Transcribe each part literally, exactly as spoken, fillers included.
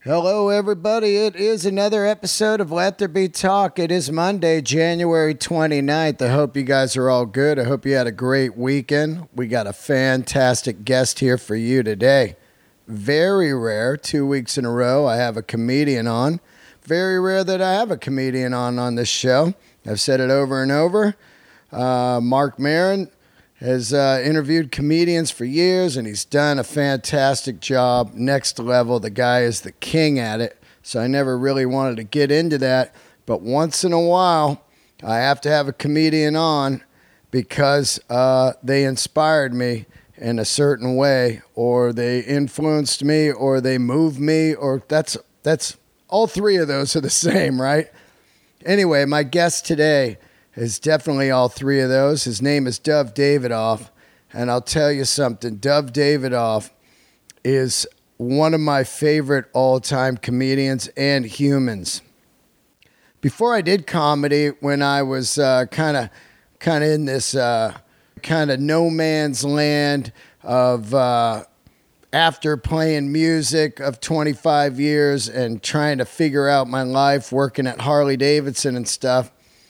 Hello, everybody. It is another episode of Let There Be Talk. It is Monday, January twenty-ninth. I hope you guys are all good. I hope you had a great weekend. We got a fantastic guest here for you today. Very rare, two weeks in a row, I have a comedian on. Very rare that I have a comedian on on this show. I've said it over and over. Uh, Marc Maron has uh, interviewed comedians for years, and he's done a fantastic job. Next level. The guy is the king at it. So I never really wanted to get into that. But once in a while, I have to have a comedian on because uh, they inspired me in a certain way, or they influenced me, or they moved me, or that's that's all three of those are the same, right? Anyway, my guest today is definitely all three of those. His name is Dov Davidoff, and I'll tell you something. Dov Davidoff is one of my favorite all-time comedians and humans. Before I did comedy, when I was kind of kind of in this uh, kind of no man's land of uh, after playing music of twenty-five years and trying to figure out my life, working at Harley Davidson and stuff,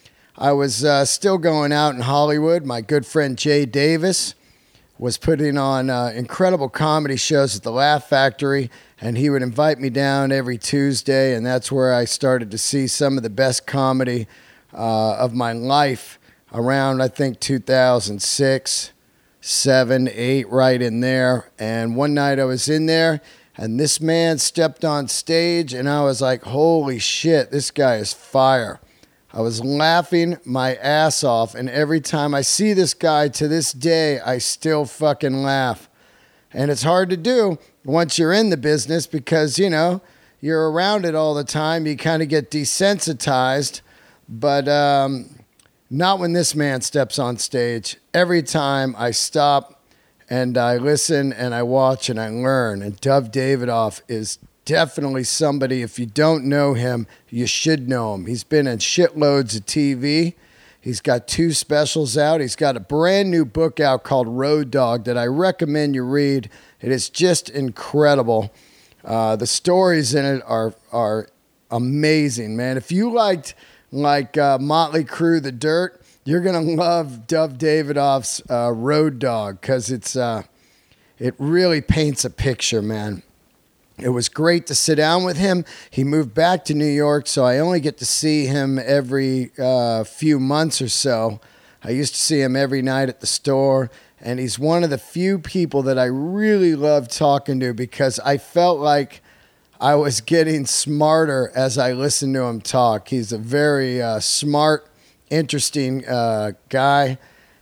I was uh, still going out in Hollywood. My good friend Jay Davis was putting on uh, incredible comedy shows at the Laugh Factory, and he would invite me down every Tuesday, and that's where I started to see some of the best comedy uh, of my life around, I think, two thousand six, seven, eight, right in there. And one night I was in there, and this man stepped on stage, and I was like, holy shit, this guy is fire. I was laughing my ass off, and every time I see this guy to this day, I still fucking laugh. And it's hard to do once you're in the business because, you know, you're around it all the time. You kind of get desensitized, but um, not when this man steps on stage. Every time I stop and I listen and I watch and I learn. And Dov Davidoff is definitely somebody, if you don't know him, you should know him. He's been in shitloads of T V. He's got two specials out. He's got a brand new book out called Road Dog that I recommend you read. It is just incredible. Uh, the stories in it are are amazing, man. If you liked like uh, Motley Crue, The Dirt, you're going to love Dov Davidoff's uh, Road Dog because it's uh, it really paints a picture, man. It was great to sit down with him. He moved back to New York, so I only get to see him every uh, few months or so. I used to see him every night at the store, and he's one of the few people that I really love talking to because I felt like I was getting smarter as I listened to him talk. He's a very uh, smart, interesting uh, guy.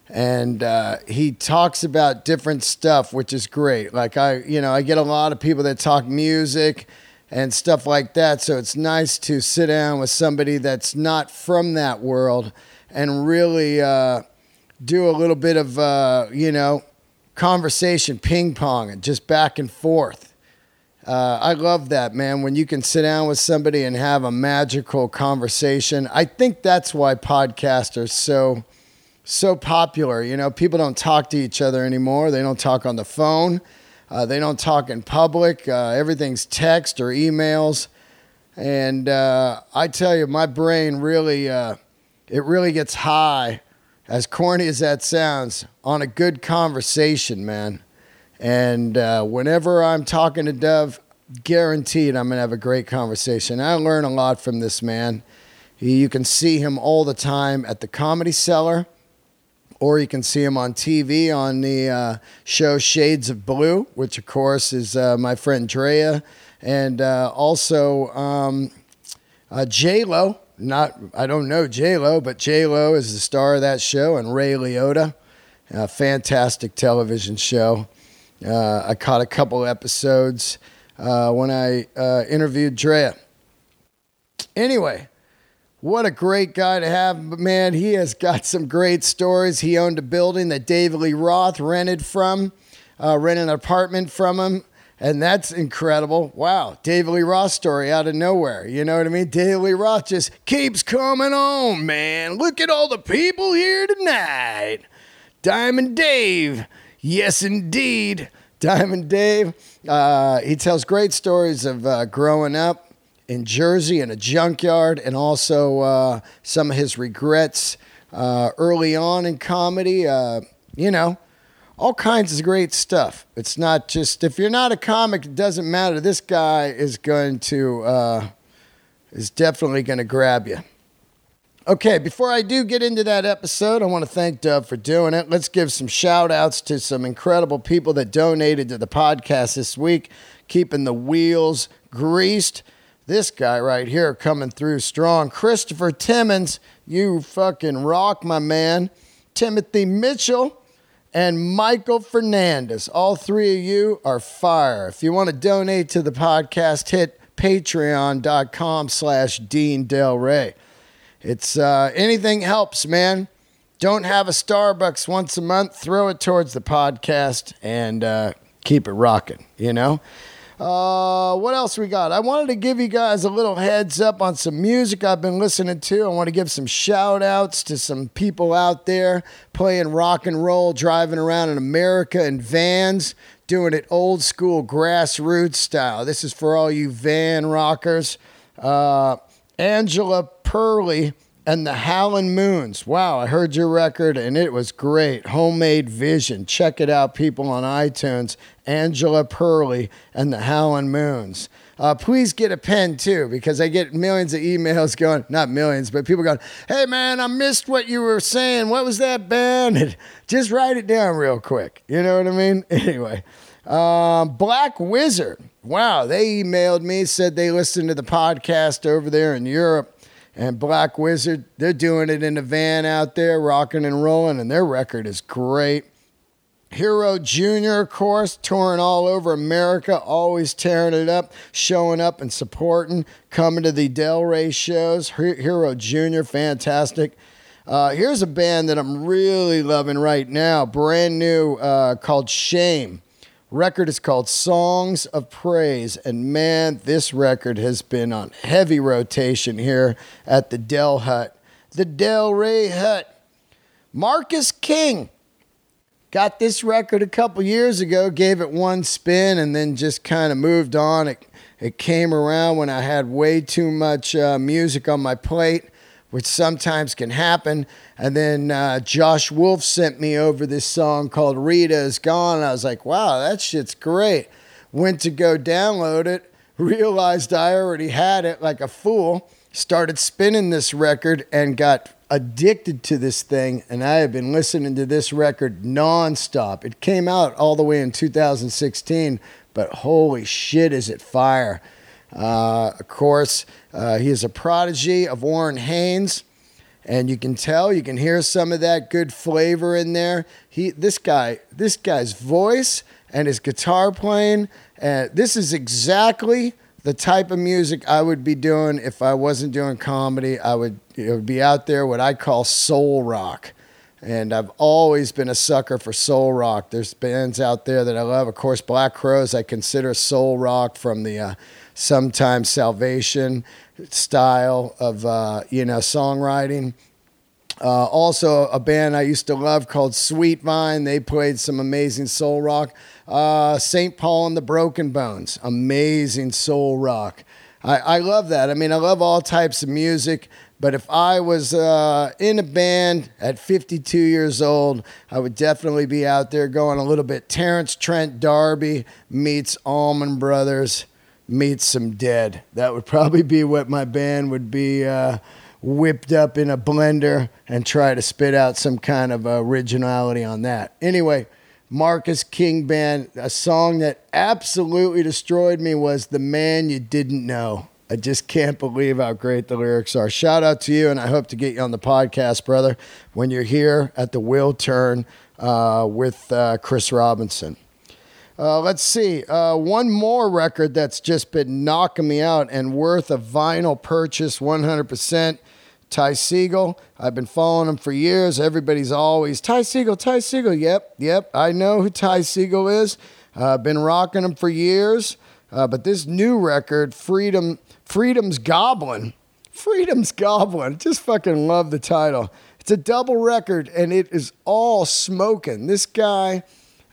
And uh, he talks about different stuff, which is great. Like I, you know, I get a lot of people that talk music and stuff like that. So it's nice to sit down with somebody that's not from that world and really uh, do a little bit of, uh, you know, conversation, ping pong, and just back and forth. Uh, I love that, man. When you can sit down with somebody and have a magical conversation. I think that's why podcasts are so. So popular. You know, people don't talk to each other anymore. They don't talk on the phone. Uh, they don't talk in public. Uh, everything's text or emails. And uh, I tell you, my brain really, uh, it really gets high, as corny as that sounds, on a good conversation, man. And uh, whenever I'm talking to Dov, guaranteed I'm going to have a great conversation. I learn a lot from this man. He, you can see him all the time at the Comedy Cellar. Or you can see him on T V on the uh, show Shades of Blue, which, of course, is uh, my friend Drea. And uh, also um, uh, J-Lo. Not, I don't know J-Lo, but J-Lo is the star of that show. And Ray Liotta. A fantastic television show. Uh, I caught a couple episodes uh, when I uh, interviewed Drea. Anyway. What a great guy to have, man. He has got some great stories. He owned a building that David Lee Roth rented from, uh, rented an apartment from him, and that's incredible. Wow, David Lee Roth story out of nowhere. You know what I mean? David Lee Roth just keeps coming on, man. Look at all the people here tonight. Diamond Dave, yes indeed. Diamond Dave, uh, he tells great stories of uh, growing up in Jersey in a junkyard, and also uh, some of his regrets uh, early on in comedy. Uh, you know, all kinds of great stuff. It's not just, if you're not a comic, it doesn't matter. This guy is going to, uh, is definitely going to grab you. Okay, before I do get into that episode, I want to thank Dove for doing it. Let's give some shout outs to some incredible people that donated to the podcast this week, keeping the wheels greased. This guy right here coming through strong. Christopher Timmons, you fucking rock, my man. Timothy Mitchell and Michael Fernandez. All three of you are fire. If you want to donate to the podcast, hit patreon.com slash Dean Del Rey. It's uh, anything helps, man. Don't have a Starbucks once a month. Throw it towards the podcast and uh, keep it rocking, you know? Uh, what else we got? I wanted to give you guys a little heads up on some music I've been listening to. I want to give some shout outs to some people out there playing rock and roll, driving around in America in vans, doing it old school grassroots style. This is for all you van rockers. Uh, Angela Pearly and the Howlin' Moons. Wow, I heard your record and it was great. Homemade Vision. Check it out, people, on iTunes. Angela Pearly and the Howlin' Moons. Uh, please get a pen too, because I get millions of emails going, not millions, but people going, hey man, I missed what you were saying. What was that band? And just write it down real quick. You know what I mean? Anyway. Um, Black Wizard. Wow, they emailed me, said they listened to the podcast over there in Europe. And Black Wizard, they're doing it in a van out there, rocking and rolling, and their record is great. Hero Junior, of course, touring all over America, always tearing it up, showing up and supporting, coming to the Del Rey shows. Hero Junior, fantastic. Uh, here's a band that I'm really loving right now, brand new, uh, called Shame. Record is called Songs of Praise, and man, this record has been on heavy rotation here at the Del Hut. The Del Rey Hut. Marcus King got this record a couple years ago, gave it one spin, and then just kind of moved on. It, it came around when I had way too much uh, music on my plate, which sometimes can happen. And then uh, Josh Wolf sent me over this song called Rita Is Gone. And I was like, wow, that shit's great. Went to go download it, realized I already had it like a fool, started spinning this record and got addicted to this thing. And I have been listening to this record nonstop. It came out all the way in two thousand sixteen, but holy shit, is it fire. Uh, of course, uh, he is a prodigy of Warren Haynes, and you can tell, you can hear some of that good flavor in there. He, this guy, this guy's voice and his guitar playing, uh, this is exactly the type of music I would be doing if I wasn't doing comedy. I would, it would be out there what I call soul rock. And I've always been a sucker for soul rock. There's bands out there that I love. Of course, Black Crowes I consider soul rock, from the uh, Sometimes Salvation style of, uh, you know, songwriting. Uh, also, a band I used to love called Sweet Vine. They played some amazing soul rock. Uh, Saint Paul and the Broken Bones, amazing soul rock. I, I love that. I mean, I love all types of music. But if I was uh, in a band at fifty-two years old, I would definitely be out there going a little bit Terrence Trent D'Arby meets Allman Brothers meets some Dead. That would probably be what my band would be, uh, whipped up in a blender and try to spit out some kind of originality on that. Anyway, Marcus King Band, a song that absolutely destroyed me was The Man You Didn't Know. I just can't believe how great the lyrics are. Shout out to you, and I hope to get you on the podcast, brother, when you're here at the Will Turn uh, with uh, Chris Robinson. Uh, let's see. Uh, one more record that's just been knocking me out and worth a vinyl purchase, one hundred percent. Ty Segall. I've been following him for years. Everybody's always, Ty Segall, Ty Segall. Yep, yep. I know who Ty Segall is. I've uh, been rocking him for years. Uh, but this new record, Freedom... Freedom's Goblin. Freedom's Goblin. Just fucking love the title. It's a double record, and it is all smoking. This guy,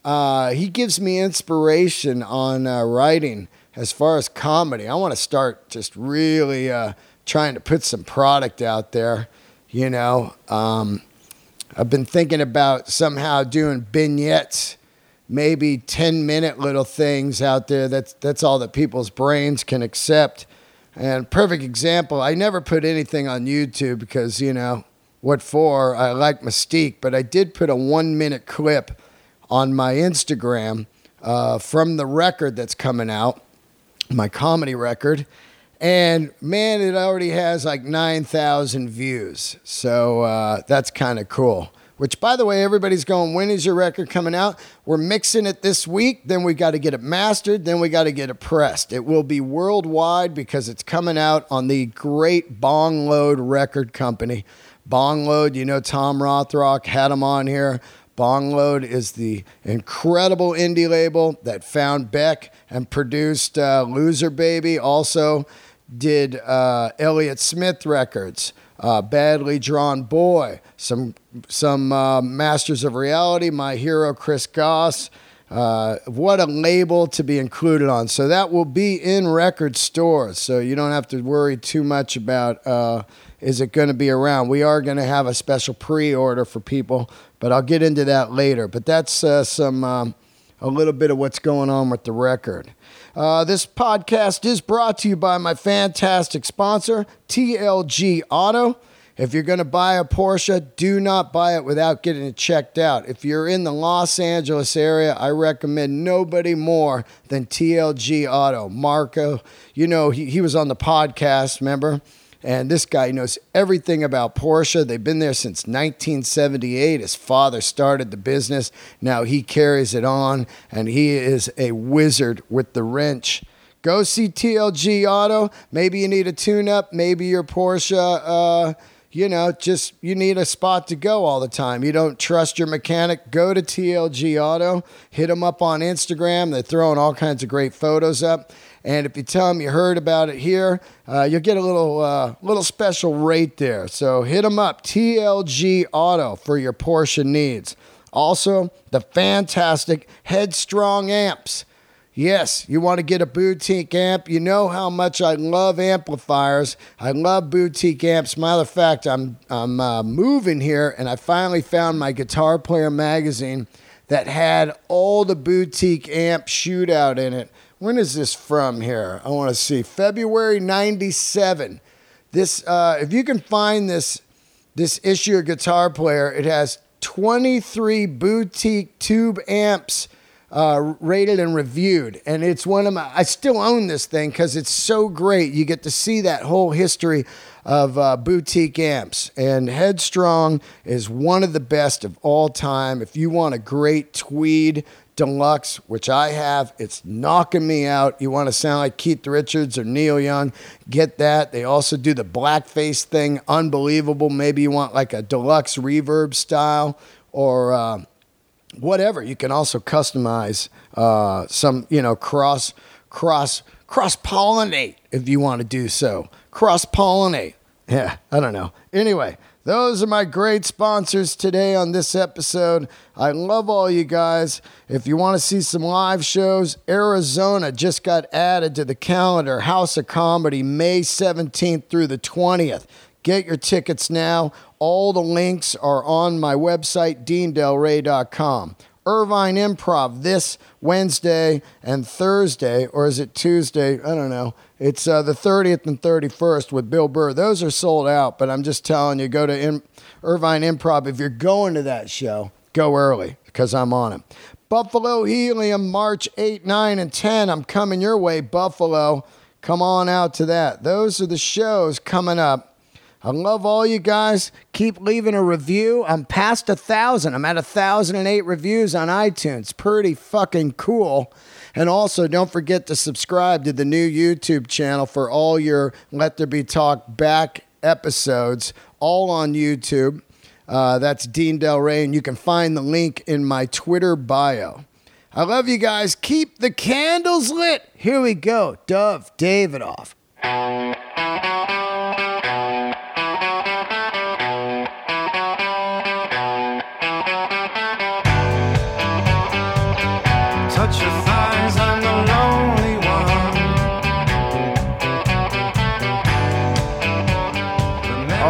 uh, he gives me inspiration on uh, writing as far as comedy. I want to start just really uh, trying to put some product out there, you know. Um, I've been thinking about somehow doing vignettes, maybe ten-minute little things out there. That's, that's all that people's brains can accept. And perfect example, I never put anything on YouTube because, you know, what for? I like mystique, but I did put a one-minute clip on my Instagram uh, from the record that's coming out, my comedy record. And, man, it already has like nine thousand views. So uh, that's kind of cool. Which, by the way, everybody's going, when is your record coming out? We're mixing it this week. Then we got to get it mastered. Then we got to get it pressed. It will be worldwide because it's coming out on the great Bong Load record company. Bong Load, you know, Tom Rothrock had him on here. Bong Load is the incredible indie label that found Beck and produced uh, Loser Baby. Also did uh, Elliott Smith records. Uh, Badly Drawn Boy, some some uh, Masters of Reality, My Hero Chris Goss. Uh, what a label to be included on. So that will be in record stores. So you don't have to worry too much about uh, is it going to be around. We are going to have a special pre-order for people, but I'll get into that later. But that's uh, some um, a little bit of what's going on with the record. Uh, this podcast is brought to you by my fantastic sponsor, T L G Auto. If you're going to buy a Porsche, do not buy it without getting it checked out. If you're in the Los Angeles area, I recommend nobody more than T L G Auto. Marco, you know, he, he was on the podcast, remember? And this guy knows everything about Porsche. They've been there since nineteen seventy-eight. His father started the business. Now he carries it on, and he is a wizard with the wrench. Go see T L G Auto. Maybe you need a tune-up. Maybe your Porsche, uh, you know, just you need a spot to go all the time. You don't trust your mechanic. Go to T L G Auto. Hit them up on Instagram. They're throwing all kinds of great photos up. And if you tell them you heard about it here, uh, you'll get a little uh, little special rate there. So hit them up, T L G Auto, for your Porsche needs. Also, the fantastic Headstrong amps. Yes, you want to get a boutique amp. You know how much I love amplifiers. I love boutique amps. Matter of fact, I'm, I'm uh, moving here, and I finally found my Guitar Player magazine that had all the boutique amp shootout in it. When is this from here? I want to see. February ninety-seven. This, uh, if you can find this, this issue of Guitar Player, it has twenty-three boutique tube amps uh, rated and reviewed. And it's one of my, I still own this thing because it's so great. You get to see that whole history of uh, boutique amps. And Headstrong is one of the best of all time. If you want a great tweed Deluxe, which I have, it's knocking me out. You want to sound like Keith Richards or Neil Young, get that. They also do the blackface thing, unbelievable. Maybe you want like a deluxe reverb style or uh, whatever. You can also customize uh, some, you know, cross, cross, cross-pollinate if you want to do so. Cross-pollinate. Yeah, I don't know. Anyway, those are my great sponsors today on this episode. I love all you guys. If you want to see some live shows, Arizona just got added to the calendar. House of Comedy, May seventeenth through the twentieth. Get your tickets now. All the links are on my website, dean del rey dot com. Irvine Improv this Wednesday and Thursday, or is it Tuesday? I don't know. It's uh, the thirtieth and thirty-first with Bill Burr. Those are sold out, but I'm just telling you, go to in- Irvine Improv. If you're going to that show, go early because I'm on it. Buffalo Helium, March eighth, nine, and ten. I'm coming your way, Buffalo. Come on out to that. Those are the shows coming up. I love all you guys. Keep leaving a review. I'm past a thousand. I'm at a thousand and eight reviews on iTunes. Pretty fucking cool. And also, don't forget to subscribe to the new YouTube channel for all your Let There Be Talk back episodes, all on YouTube. Uh, that's Dean Del Rey, and you can find the link in my Twitter bio. I love you guys. Keep the candles lit. Here we go. Dove Davidoff.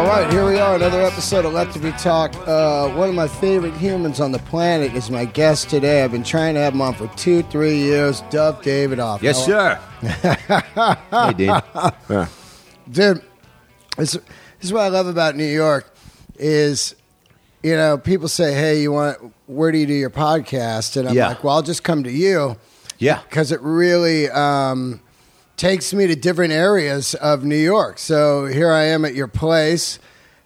right, here we are, another episode of Let There Be Talk. Uh, one of my favorite humans on the planet is my guest today. I've been trying to have him on for two, three years. Duff Davidoff. Yes, sir. Hey, dude. Yeah. Dude, this, this is what I love about New York is, you know, people say, hey, you want, where do you do your podcast? And I'm Yeah. like, well, I'll just come to you. Yeah. Because it really um, takes me to different areas of New York. So here I am at your place,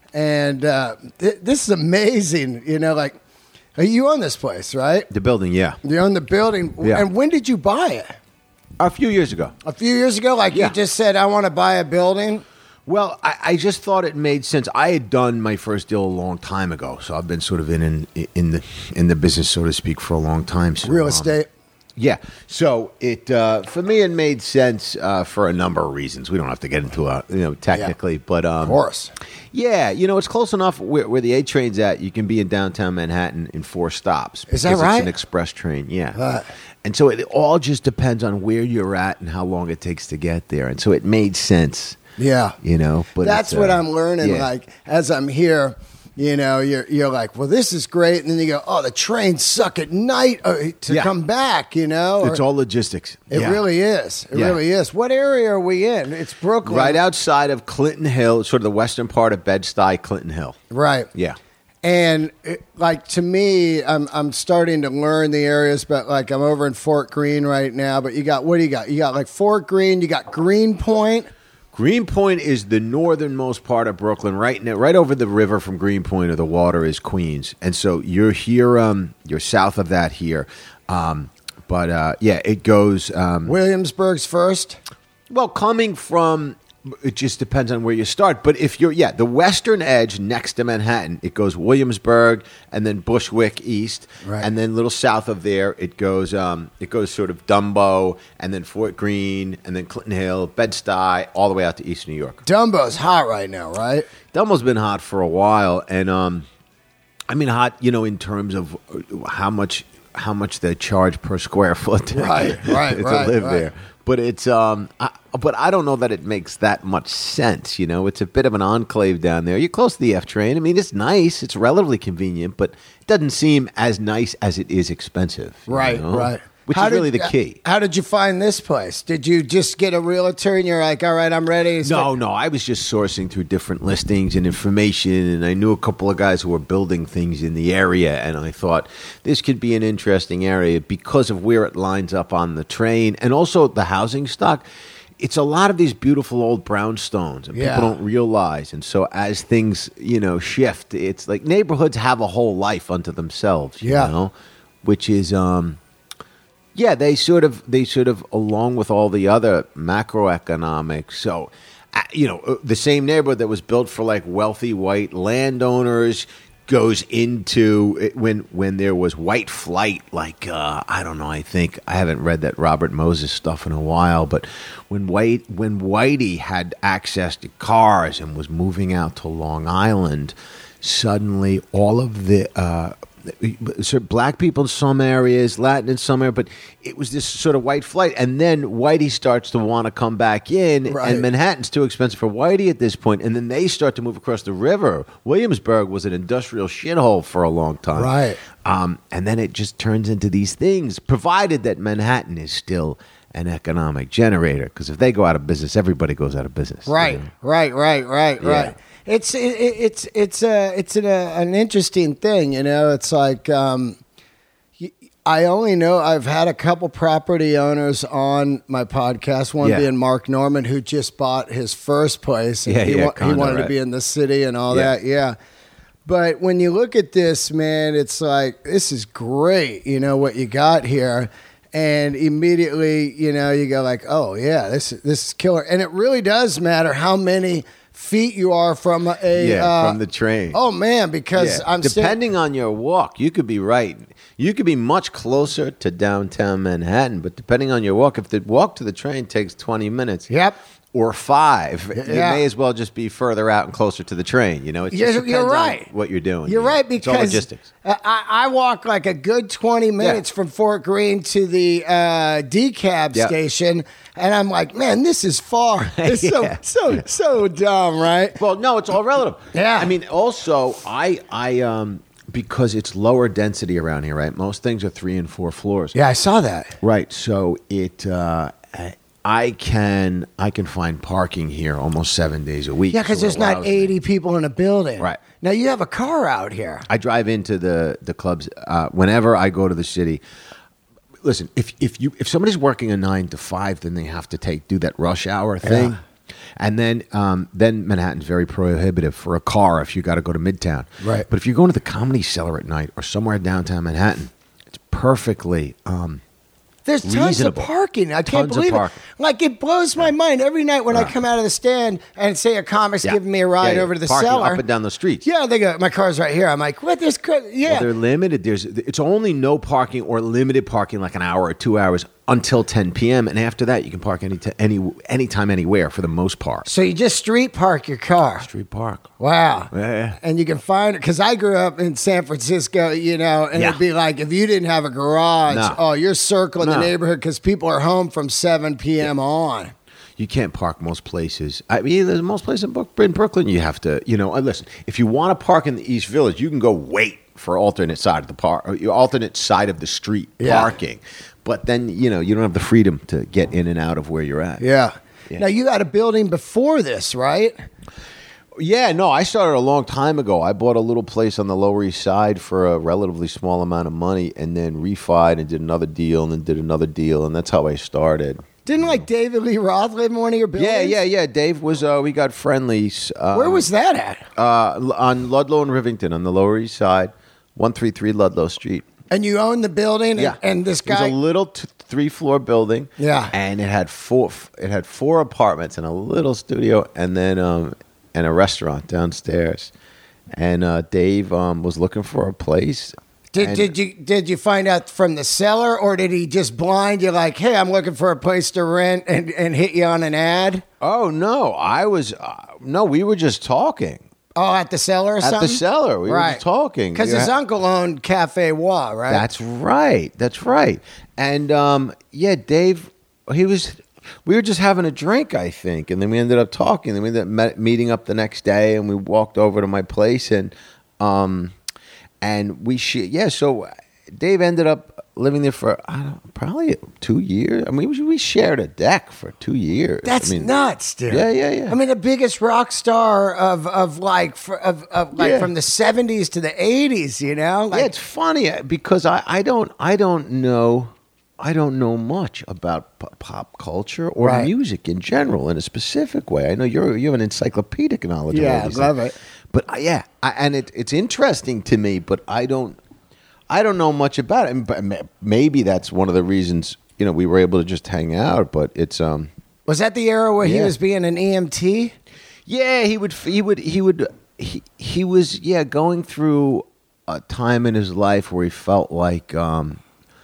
and uh, th- this is amazing. You know, like, you own this place, right? The building, yeah. You own the building. Yeah. And when did you buy it? A few years ago. A few years ago? Like Yeah. you just said, I want to buy a building? Well, I, I just thought it made sense. I had done my first deal a long time ago, so I've been sort of in in, in the in the business, so to speak, for a long time. So, Real um, estate? Yeah. So it uh, for me, it made sense uh, for a number of reasons. We don't have to get into uh, you know technically, but um, Of course. yeah, you know, it's close enough where, where the A train's at. You can be in downtown Manhattan in four stops. Is that because right? It's an express train. Yeah. Uh, And so it all just depends on where you're at and how long it takes to get there. And so it made sense, Yeah. you know. But That's it's, what uh, I'm learning. yeah. Like, as I'm here, you know, you're you're like, well, this is great, and then you go, oh, the trains suck at night uh, to Yeah. come back. You know, It's Or- all logistics. It Yeah. really is. It Yeah. really is. What area are we in? It's Brooklyn, Right outside of Clinton Hill, sort of the western part of Bed-Stuy, Clinton Hill. Right. Yeah. And it, like to me, I'm I'm starting to learn the areas, but like I'm over in Fort Greene right now. But you got what do you got? You got like Fort Greene. You got Greenpoint. Greenpoint is the northernmost part of Brooklyn, right now, right over the river from Greenpoint, or the water is Queens, and so you're here, um, you're south of that here, um, but uh, yeah, it goes. Um, Williamsburg's first. Well, coming from, it just depends on where you start. But if you're, yeah, the western edge next to Manhattan, it goes Williamsburg and then Bushwick east, Right. and then a little south of there, it goes, um, it goes sort of Dumbo, and then Fort Greene, and then Clinton Hill, Bed-Stuy, all the way out to East New York. Dumbo's hot right now, right? Dumbo's been hot for a while, and um, I mean hot, you know, in terms of how much how much they charge per square foot, to, Right, right, to right, live right. there. But it's um, I, but I don't know that it makes that much sense. You know, it's a bit of an enclave down there. You're close to the F train. I mean, it's nice. It's relatively convenient, but it doesn't seem as nice as it is expensive. you Right, know? right. Which How is really did- the key. How did you find this place? Did you just get a realtor and you're like, all right, I'm ready? No, no. I was just sourcing through different listings and information, and I knew a couple of guys who were building things in the area, and I thought this could be an interesting area because of where it lines up on the train, and also the housing stock. It's a lot of these beautiful old brownstones, and Yeah. people don't realize. And so as things, you know, shift, it's like neighborhoods have a whole life unto themselves, you Yeah. know, which is um yeah, they sort of, they sort of, along with all the other macroeconomics. So, uh, you know, uh, the same neighborhood that was built for like wealthy white landowners goes into it when when there was white flight. Like uh, I don't know, I think I haven't read that Robert Moses stuff in a while, but when white when Whitey had access to cars and was moving out to Long Island, suddenly all of the uh, so black people in some areas, Latin in some areas, but it was this sort of white flight. And then Whitey starts to want to come back in, Right. and Manhattan's too expensive for Whitey at this point. And then they start to move across the river. Williamsburg was an industrial shithole for a long time. Right. Um, and then it just turns into these things, provided that Manhattan is still an economic generator. Because if they go out of business, everybody goes out of business. you Right, know? right, right, right, Yeah. right. It's it, it- it's it's a it's an, a, an interesting thing, you know. It's like um, y- I only know I've had a couple property owners on my podcast. One Yeah. being Mark Norman, who just bought his first place. And Yeah, he, yeah, wa- he condo, wanted to right. be in the city and all Yeah. that. Yeah. But when you look at this, man, it's like this is great. You know what you got here. And immediately, you know, you go like, "Oh yeah, this this is killer." And it really does matter how many feet you are from a Yeah, uh, from the train. Oh man, because Yeah. I'm sta- depending on your walk, you could be right. You could be much closer to downtown Manhattan, but depending on your walk, if the walk to the train takes twenty minutes, Yep. or five, you Yeah. may as well just be further out and closer to the train. You know, it just You're, depends you're on right. what you're doing. You're you know. right It's all because logistics. I, I walk like a good twenty minutes Yeah. from Fort Greene to the uh, decab Yeah. station, and I'm like, man, this is far. It's Yeah. so so so dumb, right? Well, no, it's all relative. Yeah. I mean, also, I, I, um, because it's lower density around here, right? Most things are three and four floors. Yeah, I saw that. Right. So it, uh, I can, I can find parking here almost seven days a week. Yeah, because so it there's not allows me- eighty people in a building. Right. Now you have a car out here. I drive into the the clubs uh, whenever I go to the city. Listen, if if you if somebody's working a nine to five, then they have to take do that rush hour thing, Yeah. and then um, then Manhattan's very prohibitive for a car if you got to go to Midtown. Right. But if you're going to the Comedy Cellar at night or somewhere downtown Manhattan, it's perfectly. Um, There's tons reasonable. of parking. I can't Tons of believe it. parking. Like it blows my mind every night when I come out of the stand and say a comic's yeah. giving me a ride Yeah, yeah. over to the Parking cellar. up and down the streets. Yeah, they go. My car's right here. I'm like, what? There's cr- yeah. Well, they're limited. There's it's only no parking or limited parking, like an hour or two hours until ten p.m. And after that, you can park any t- any anytime, anywhere for the most part. So you just street park your car. Street park. Wow. Yeah. And you can find it because I grew up in San Francisco, you know, and Yeah. it'd be like if you didn't have a garage, No. oh, you're circling the No. neighborhood because people are home from seven p.m. on. You can't park most places. I mean, there's most places in, Brook- in Brooklyn. You have to, you know. uh, Listen, if you want to park in the East Village, you can go wait for alternate side of the park, or your alternate side of the street Yeah. parking. But then, you know, you don't have the freedom to get in and out of where you're at. Yeah. Yeah. Now you had a building before this, right? Yeah, no, I started a long time ago. I bought a little place on the Lower East Side for a relatively small amount of money, and then refied and did another deal, and then did another deal, and that's how I started. Didn't like David Lee Roth live in one of your buildings? Yeah, yeah, yeah. Dave was. Uh, we got friendlies. Um, Where was that at? uh, l- on Ludlow and Rivington on the Lower East Side, one three three Ludlow Street. And you owned the building, and, Yeah, and this It was guy. a little t- three floor building. Yeah. and it had four. It had four apartments and a little studio, and then um, and a restaurant downstairs. And uh, Dave um, was looking for a place. Did, and- did you did you find out from the seller, or did he just blind you like, hey, I'm looking for a place to rent, and, and hit you on an ad? Oh no, I was uh, no. We were just talking Oh, at the cellar or at something? the cellar. We were right. just talking Because Yeah. his uncle owned Cafe Wa, right? That's right. That's right. And um, yeah, Dave, he was. We were just having a drink, I think, and then we ended up talking. Then we ended up met, meeting up the next day, and we walked over to my place, and um, and we sh- yeah. So Dave ended up living there for I don't know, probably two years. I mean, we, we shared a deck for two years. That's I mean, nuts, dude. Yeah, yeah, yeah. I mean, the biggest rock star of of like for, of of like Yeah. from the seventies to the eighties, you know? Like, yeah, it's funny uh, because I, I don't I don't know I don't know much about p- pop culture or Right. music in general in a specific way. I know you're you have an encyclopedic knowledge. of Yeah, all these love things. it. But uh, yeah, I, and it, it's interesting to me, but I don't I don't know much about it. And but ma- maybe that's one of the reasons you know we were able to just hang out. But it's um was that the era where he Yeah. was being an E M T? yeah, he would he would he would he, he was yeah going through a time in his life where he felt like um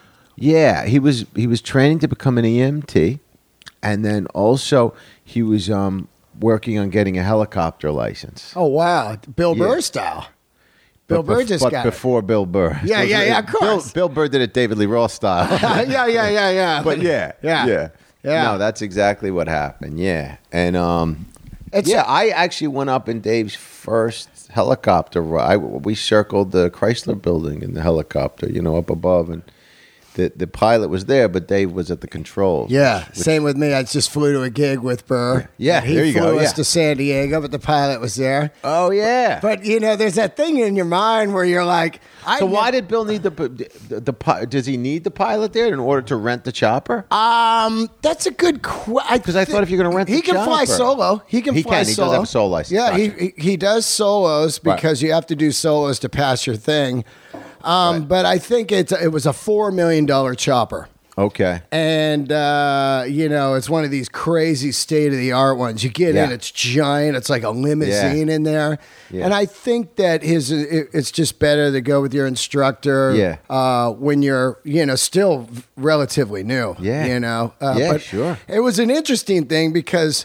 yeah, he was he was training to become an E M T, and then also he was um working on getting a helicopter license. Oh wow, Bill Yeah. Burr style. Bill But Burr bef- just but got it. before Bill Burr. Yeah, yeah, yeah, of Bill, course. Bill Burr did it David Lee Roth style. yeah, yeah, yeah, yeah. But yeah, yeah, yeah, yeah. No, that's exactly what happened. Yeah, and um, It's- yeah, I actually went up in Dave's first helicopter ride. I, we circled the Chrysler Building in the helicopter, you know, up above, and the the pilot was there, but Dave was at the controls. Yeah, which- same with me. I just flew to a gig with Burr. Yeah, he there you flew go, us yeah. to San Diego, but the pilot was there. Oh yeah. But you know, there's that thing in your mind where you're like, I so why did Bill need the, the the pi- does he need the pilot there in order to rent the chopper? Um, that's a good question. 'Cause I thought if you're gonna rent he the can fly chopper- solo. He can He fly can. He does solo. have a solo license. Yeah, he, Gotcha. he he does solos Right. because you have to do solos to pass your thing. Um, Right. but I think it's it was a four million dollar chopper. Okay. And, uh, you know, it's one of these crazy state-of-the-art ones. You get Yeah. in, it's giant. It's like a limousine Yeah. in there. Yeah. And I think that his it, it's just better to go with your instructor Yeah. uh, when you're, you know, still relatively new. Yeah. You know? Uh, Yeah, but sure. It was an interesting thing because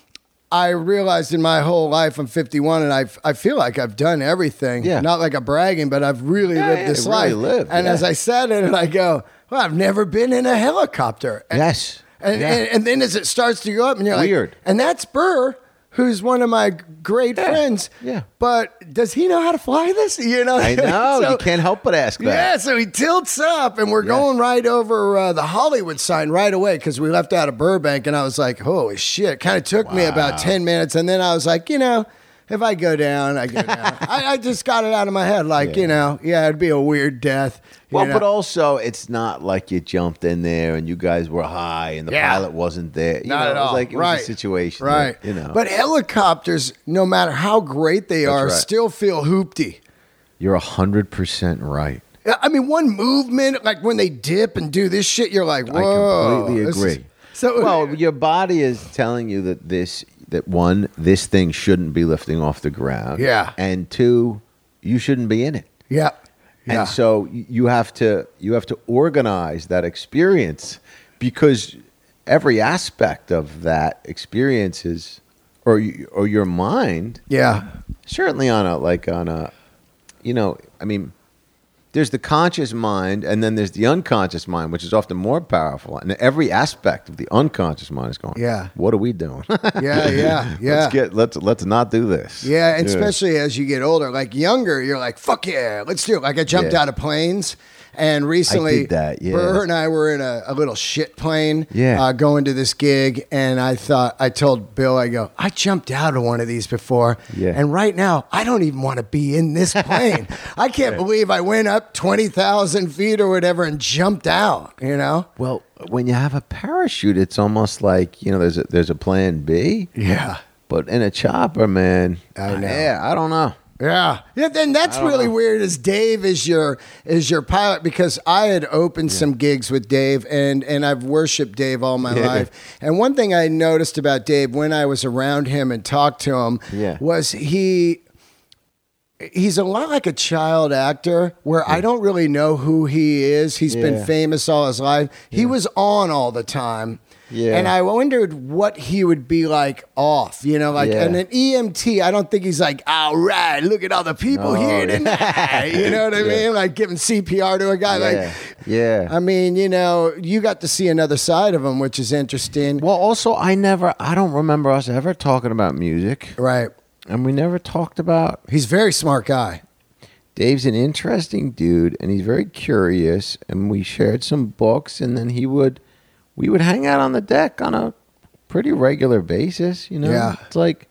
I realized in my whole life, I'm fifty-one, and I I feel like I've done everything. Yeah. Not like I'm bragging, but I've really Yeah, lived yeah, this you really life. lived, And yeah. as I sat in it, I go, well, I've never been in a helicopter. And, Yes. And, Yeah. and, and then as it starts to go up, and you're Weird. like, and that's Burr, who's one of my great Yeah, friends. yeah. But does he know how to fly this? You know, I know. So- you can't help but ask that. yeah, so he tilts up, and we're Yeah. going right over uh, the Hollywood sign right away because we left out of Burbank, and I was like, holy shit. Kind of took me about Wow. ten minutes, and then I was like, you know, if I go down, I go down. I, I just got it out of my head, like, Yeah. you know, yeah, it'd be a weird death. you Well, know. but also, it's not like you jumped in there and you guys were high and the Yeah. pilot wasn't there. You Not know, at it was all. like it right. was a situation. Right. that, you know, But helicopters, no matter how great they That's are, right. still feel hoopty. you're a hundred percent right. I mean, one movement, like when they dip and do this shit, you're like, I whoa. completely this is- agree. So, Well, your body is telling you that this, that one, this thing shouldn't be lifting off the ground. Yeah. And two, you shouldn't be in it. yeah. Yeah. And so y- you have to you have to organize that experience because every aspect of that experience is, or you, or your mind, yeah. certainly on a like on a, you know, I mean, there's the conscious mind and then there's the unconscious mind, which is often more powerful. And every aspect of the unconscious mind is going, Yeah. what are we doing? Yeah, yeah, yeah. Let's get let's let's not do this. Yeah, and especially as you get older, like younger, you're like, fuck yeah, let's do it. Like I jumped Yeah. out of planes, and recently, did that, yeah. Burr and I were in a, a little shit plane, Yeah. uh, going to this gig, and I thought, I told Bill, I go, I jumped out of one of these before, Yeah. and right now, I don't even want to be in this plane. I can't believe I went up twenty thousand feet or whatever and jumped out, you know? Well, when you have a parachute, it's almost like, you know, there's a, there's a plan B. Yeah. But in a chopper, man, I know. Yeah, I don't know. Yeah, yeah. Then that's I don't really know. weird. Is Dave is your is your pilot? Because I had opened some gigs with Dave, and and I've worshipped Dave all my Yeah. life. And one thing I noticed about Dave when I was around him and talked to him Yeah. was he. He's a lot like a child actor where I don't really know who he is. He's been Yeah. famous all his life. He was on all the time. Yeah. And I wondered what he would be like off, you know, like, Yeah. and an E M T, I don't think he's like, all right, look at all the people No, here yeah. tonight. You know what I Yeah. mean? Like giving C P R to a guy. Yeah, Like, yeah. I mean, you know, you got to see another side of him, which is interesting. Well, also, I never, I don't remember us ever talking about music, Right. and we never talked about. He's a very smart guy. Dave's an interesting dude, and he's very curious. And we shared some books, and then he would, we would hang out on the deck on a pretty regular basis. You know, Yeah. it's like,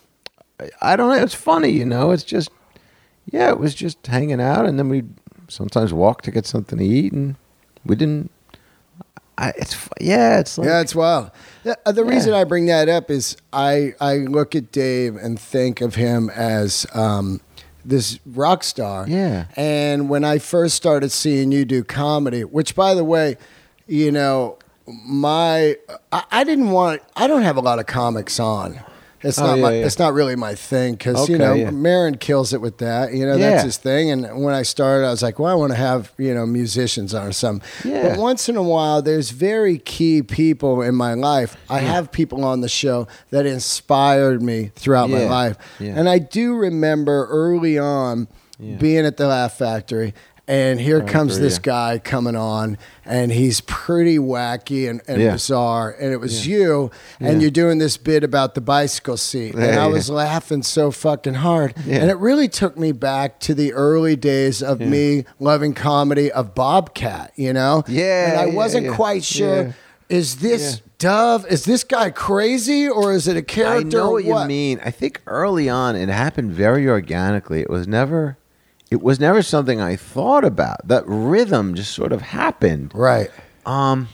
I- I don't know. It's funny, you know. It's just, yeah, it was just hanging out, and then we sometimes walk to get something to eat, and we didn't. I, it's fu- yeah, it's like Yeah, it's wild. The, uh, the Yeah. reason I bring that up is I, I look at Dave and think of him as um, this rock star. Yeah. And when I first started seeing you do comedy, which by the way, you know, my I, I didn't want I don't have a lot of comics on. It's Oh, not yeah, my yeah. it's not really my thing because you Okay, know yeah. Marin kills it with that. You know, Yeah. that's his thing. And when I started, I was like, well, I want to have, you know, musicians on or something. Yeah. But once in a while, there's very key people in my life. I have people on the show that inspired me throughout my Yeah. life. Yeah. And I do remember early on Yeah. being at the Laugh Factory. And here comes agree, this yeah. guy coming on, and he's pretty wacky and, and Yeah. bizarre. And it was you, and Yeah. you're doing this bit about the bicycle seat. And Yeah, I yeah. was laughing so fucking hard. Yeah. And it really took me back to the early days of Yeah. me loving comedy of Bobcat, you know? Yeah, And I yeah, wasn't yeah. quite sure, Yeah. is this Yeah. Dove, is this guy crazy, or is it a I character? know or what you mean. I think early on it happened very organically. It was never it was never something I thought about. That rhythm just sort of happened. Right. Um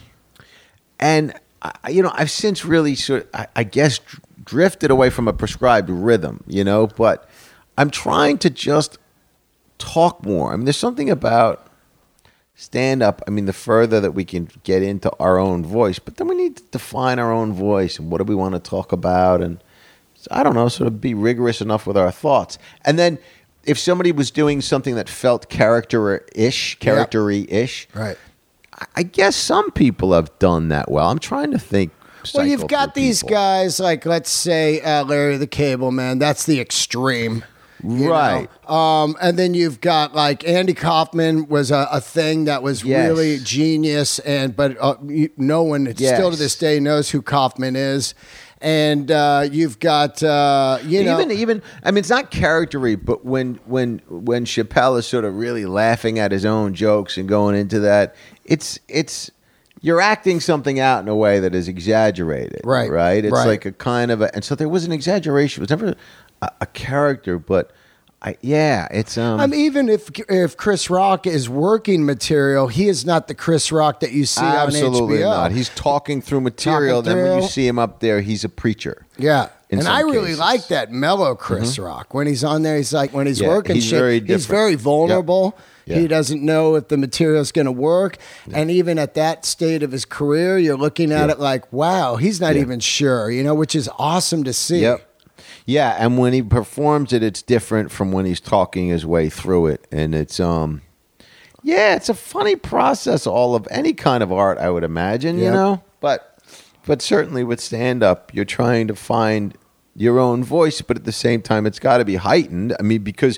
and I, you know, I've since really sort I, I guess dr- drifted away from a prescribed rhythm, you know, but I'm trying to just talk more. I mean, there's something about stand up, I mean, the further that we can get into our own voice, but then we need to define our own voice and what do we want to talk about, and I don't know, sort of be rigorous enough with our thoughts. And then if somebody was doing something that felt character-ish, character-y-ish, yep. right. I guess some people have done that well. I'm trying to think. Well, you've got these people. guys like, let's say, uh, Larry the Cable Man. That's the extreme. Right. Um, and then you've got like Andy Kaufman was a, a thing that was yes. really genius, and but uh, you, no one yes. still to this day knows who Kaufman is. And uh, you've got uh, you know even even I mean it's not charactery, but when when when Chappelle is sort of really laughing at his own jokes and going into that, it's it's you're acting something out in a way that is exaggerated, right? Right? It's right. like a kind of a, and so there was an exaggeration. It was never a, a character, but. I, yeah, it's. Um, I mean, even if if Chris Rock is working material, he is not the Chris Rock that you see on H B O. Absolutely not. He's talking through material. Talking then when through. you see him up there, he's a preacher. Yeah, and I really cases. like that mellow Chris mm-hmm. Rock when he's on there. He's like when he's yeah, working he's shit. Very he's very vulnerable. Yep. He Yep. doesn't know if the material is going to work, yep. and even at that state of his career, you're looking at yep. it like, wow, he's not yep. even sure. You know, which is awesome to see. Yep. Yeah, and when he performs it, it's different from when he's talking his way through it, and it's um, yeah, it's a funny process. All of any kind of art, I would imagine, Yep. you know, but but certainly with stand up, you're trying to find your own voice, but at the same time, it's got to be heightened. I mean, because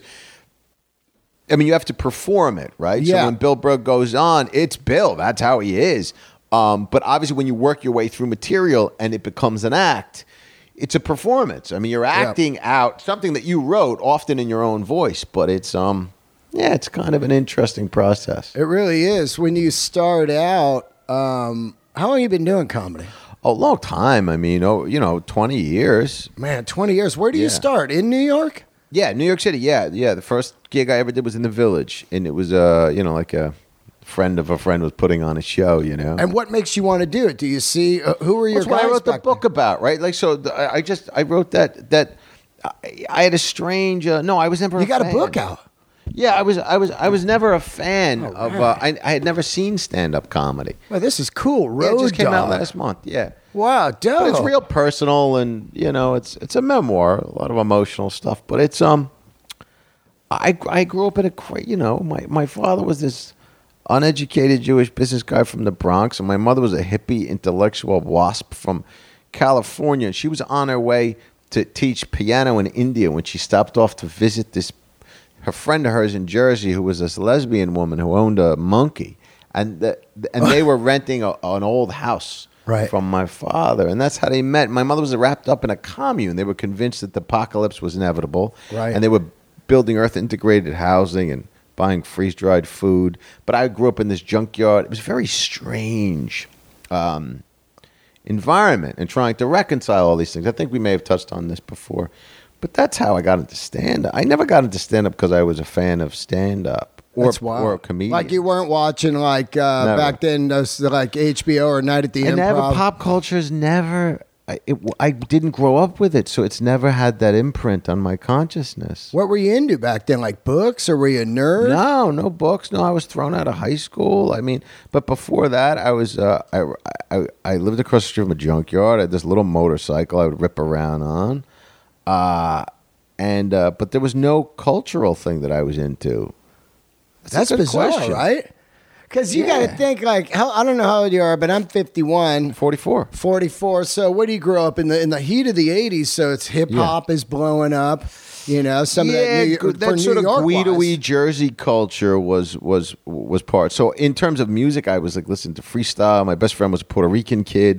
I mean, you have to perform it, right? Yeah. So when Bill Burr goes on, it's Bill. That's how he is. Um, but obviously, when you work your way through material and it becomes an act. It's a performance. I mean, you're acting yep. out something that you wrote, often in your own voice, but it's um, yeah, it's kind of an interesting process. It really is. When you start out, um, how long have you been doing comedy? A long time. I mean, oh, you know, twenty years. Man, twenty years. Where do yeah. you start? In New York? Yeah, New York City. Yeah, yeah. The first gig I ever did was in the Village, and it was uh, you know, like a friend of a friend was putting on a show, you know. And what makes you want to do it? Do you see uh, who are your That's guys? what I wrote the back book then? about, right? Like, so the, I I just I wrote that that I, I had a strange. Uh, no, I was never. You a got fan. a book out. Yeah, I was I was I was never a fan oh, of. right. Uh, I I had never seen stand up comedy. Well, this is cool. Road yeah, it just came out Dog. last month. Yeah. Wow, dope. But it's real personal, and you know, it's it's a memoir, a lot of emotional stuff. But it's um, I I grew up in a cra- you know, my my father was this uneducated Jewish business guy from the Bronx, and my mother was a hippie intellectual wasp from California. She was on her way to teach piano in India when she stopped off to visit this her friend of hers in Jersey, who was this lesbian woman who owned a monkey, and the, and they were renting a, an old house. Right. From my father, and that's how they met. My mother was wrapped up in a commune. They were convinced that the apocalypse was inevitable, right. and they were building earth-integrated housing and buying freeze-dried food. But I grew up in this junkyard. It was a very strange um, environment, and trying to reconcile all these things. I think we may have touched on this before, but that's how I got into stand-up. I never got into stand-up because I was a fan of stand-up. Or, That's wild. or a comedian. Like you weren't watching like uh, Never. back then, those like H B O or Night at the And Improv. never, pop culture is never. I, it, I didn't grow up with it, so it's never had that imprint on my consciousness. What were you into back then? Like books, or were you a nerd? No, no books. No, I was thrown out of high school. I mean, but before that, I was. Uh, I, I I lived across the street from a junkyard. I had this little motorcycle I would rip around on, uh, and uh, but there was no cultural thing that I was into. That's bizarre, question. right? Because you Yeah. got to think like, how, I don't know how old you are, but I'm fifty-one. forty-four. forty-four. So what do you grow up in the in the heat of the eighties? So it's hip hop is blowing up. You know, some yeah, of that New, good- for that New sort of York Guido-y Jersey culture was was was part. So in terms of music, I was like listening to freestyle. My best friend was a Puerto Rican kid.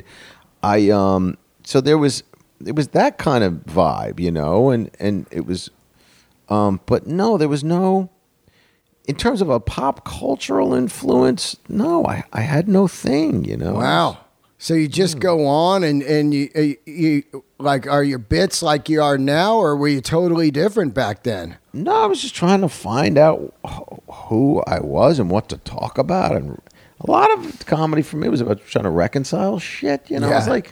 I um so there was it was that kind of vibe, you know, and and it was um but no, there was no. In terms of a pop cultural influence, no, I, I had no thing, you know. Wow. So you just go on and, and you, you, you, like, are your bits like you are now, or were you totally different back then? No, I was just trying to find out who I was and what to talk about. And a lot of comedy for me was about trying to reconcile shit, you know. Yeah. It's like,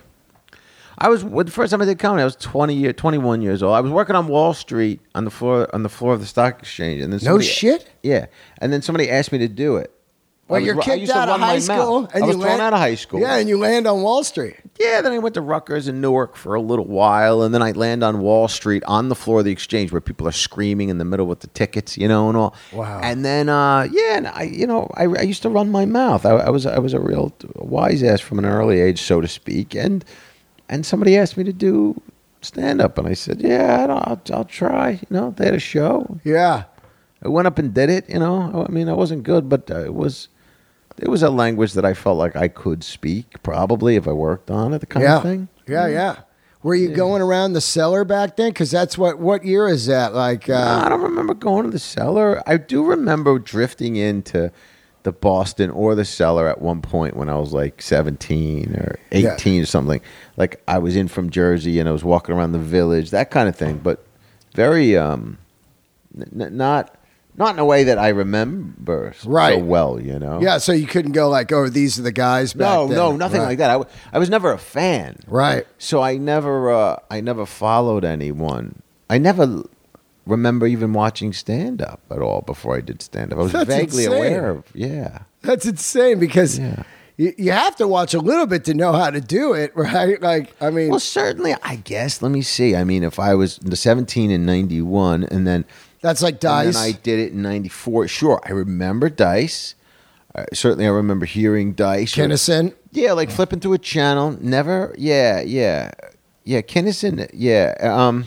I was, the first time I did comedy, I was twenty year, twenty-one years old. I was working on Wall Street on the floor on the floor of the stock exchange. And then No somebody, shit? Yeah. And then somebody asked me to do it. Well, I was you're ru- I kicked used to out of run my high mouth. school, and I was you thrown land, out of high school. Yeah, and you land on Wall Street. Yeah, then I went to Rutgers in Newark for a little while, and then I land on Wall Street on the floor of the exchange where people are screaming in the middle with the tickets, you know, and all. Wow. And then, uh, yeah, and I, you know, I, I used to run my mouth. I, I was, I was a real wise ass from an early age, so to speak. And and somebody asked me to do stand up, and I said, yeah, I don't, I'll, I'll try. You know, they had a show. Yeah. I went up and did it. You know, I mean, I wasn't good, but uh, it was. It was a language that I felt like I could speak, probably, if I worked on it, the kind Yeah. of thing. Yeah, yeah. Were you going around the cellar back then? Because that's what, what year is that? Like, No, uh, I don't remember going to the cellar. I do remember drifting into the Boston or the cellar at one point when I was like seventeen or eighteen or something. Like I was in from Jersey and I was walking around the village, that kind of thing. But very, um, n- not... Not in a way that I remember Right. so well, you know? yeah, so you couldn't go like, oh, these are the guys back No, then. no, nothing Right. like that. I, w- I was never a fan. Right. So I never, uh, I never followed anyone. I never l- remember even watching stand up at all before I did stand up. I was That's vaguely insane. aware of, yeah. That's insane because Yeah. you, you have to watch a little bit to know how to do it, right? Like, I mean, Well, certainly, I guess. Let me see. I mean, if I was the seventeen in ninety-one, and then that's like Dice. and then I did it in ninety-four. Sure, I remember Dice. Uh, certainly, I remember hearing Dice. or- Kinnison. Yeah, like flipping through a channel. Never. Yeah, yeah, yeah. Kinnison. Yeah. Um.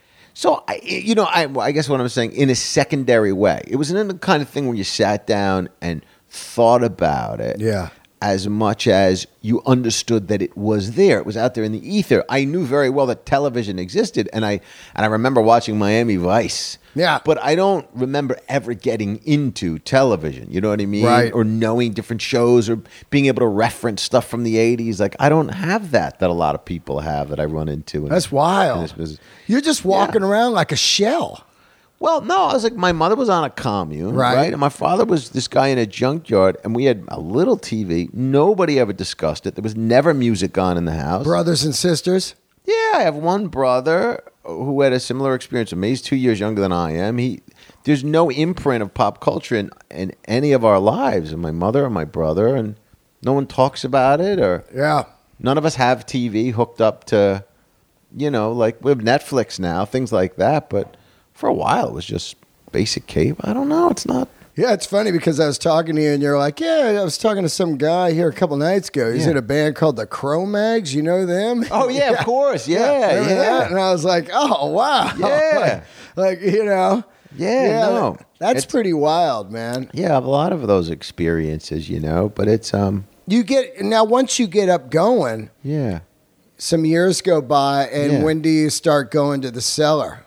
So I, you know, I, I guess what I'm saying in a secondary way, it was in the kind of thing where you sat down and thought about it. Yeah. As much as you understood that it was there, it was out there in the ether. I knew very well that television existed, and I and I remember watching Miami Vice. Yeah. But I don't remember ever getting into television. You know what I mean? Right. Or knowing different shows or being able to reference stuff from the eighties. Like, I don't have that that a lot of people have that I run into. In That's in wild. this business. You're just walking Yeah. around like a shell. Well, no, I was like, my mother was on a commune, Right. right. And my father was this guy in a junkyard, and we had a little T V. Nobody ever discussed it. There was never music on in the house. Brothers and sisters. Yeah, I have one brother who had a similar experience with me. He's two years younger than I am. He, there's no imprint of pop culture in, in any of our lives, and my mother and my brother, and no one talks about it, or Yeah. none of us have T V hooked up to, you know, like we have Netflix now, things like that. But for a while, it was just basic cable. I don't know. It's not. Yeah, it's funny because I was talking to you and you're like, yeah, I was talking to some guy here a couple nights ago. He's Yeah. in a band called the Cro-Mags. You know them? Oh yeah, of course. Yeah, Remember yeah. that? And I was like, oh, wow. Yeah. like, like, you know. Yeah, no. that- That's It's- pretty wild, man. Yeah, I have a lot of those experiences, you know. But it's um, You get, now once you get up going, yeah. some years go by, and Yeah. when do you start going to the cellar?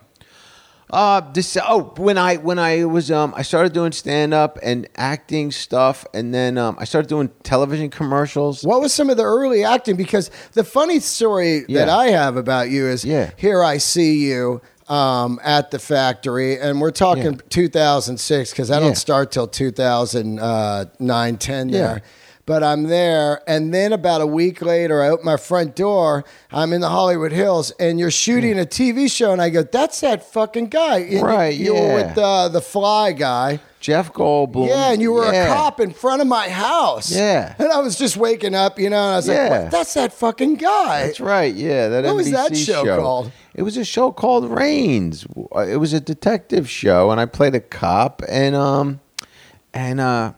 Uh, this oh when I when I was um I started doing stand up and acting stuff, and then um I started doing television commercials. What was some of the early acting? Because the funny story that Yeah. I have about you is Yeah. here I see you um, at the factory, and we're talking Yeah. two thousand six because I Yeah. don't start till two thousand nine, ten there. Yeah. But I'm there, and then about a week later, I open my front door. I'm in the Hollywood Hills, and you're shooting a T V show, and I go, "That's that fucking guy." And you- Right, You, were yeah. with uh, the Fly guy. Jeff Goldblum. Yeah, and you were yeah. a cop in front of my house. Yeah. And I was just waking up, you know, and I was like, Yeah. what? That's that fucking guy. That's right. Yeah, that What was N B C that show called? It was a show called Reigns. It was a detective show, and I played a cop, and um, and uh,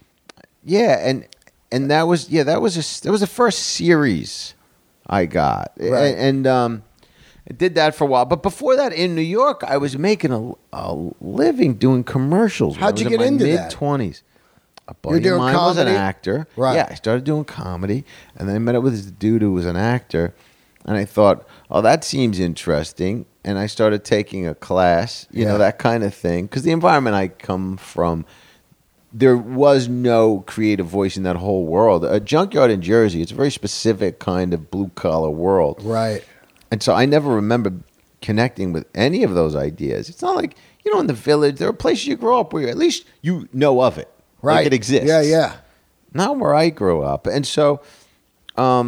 yeah, and and that was yeah, that was a that was the first series I got, Right. and, and um, I did that for a while. But before that, in New York, I was making a, a living doing commercials. when I How'd was you in get my into that? mid twenties. A You're buddy doing of mine was an comedy? actor. Right. Yeah, I started doing comedy, and then I met up with this dude who was an actor, and I thought, oh, that seems interesting. And I started taking a class, you Yeah. know, that kind of thing. Because the environment I come from, there was no creative voice in that whole world. A junkyard in Jersey, it's a very specific kind of blue-collar world. Right. And so I never remember connecting with any of those ideas. It's not like, you know, in the village, there are places you grow up where at least you know of it. Right. Like it exists. Yeah, yeah. Not where I grew up. And so, um,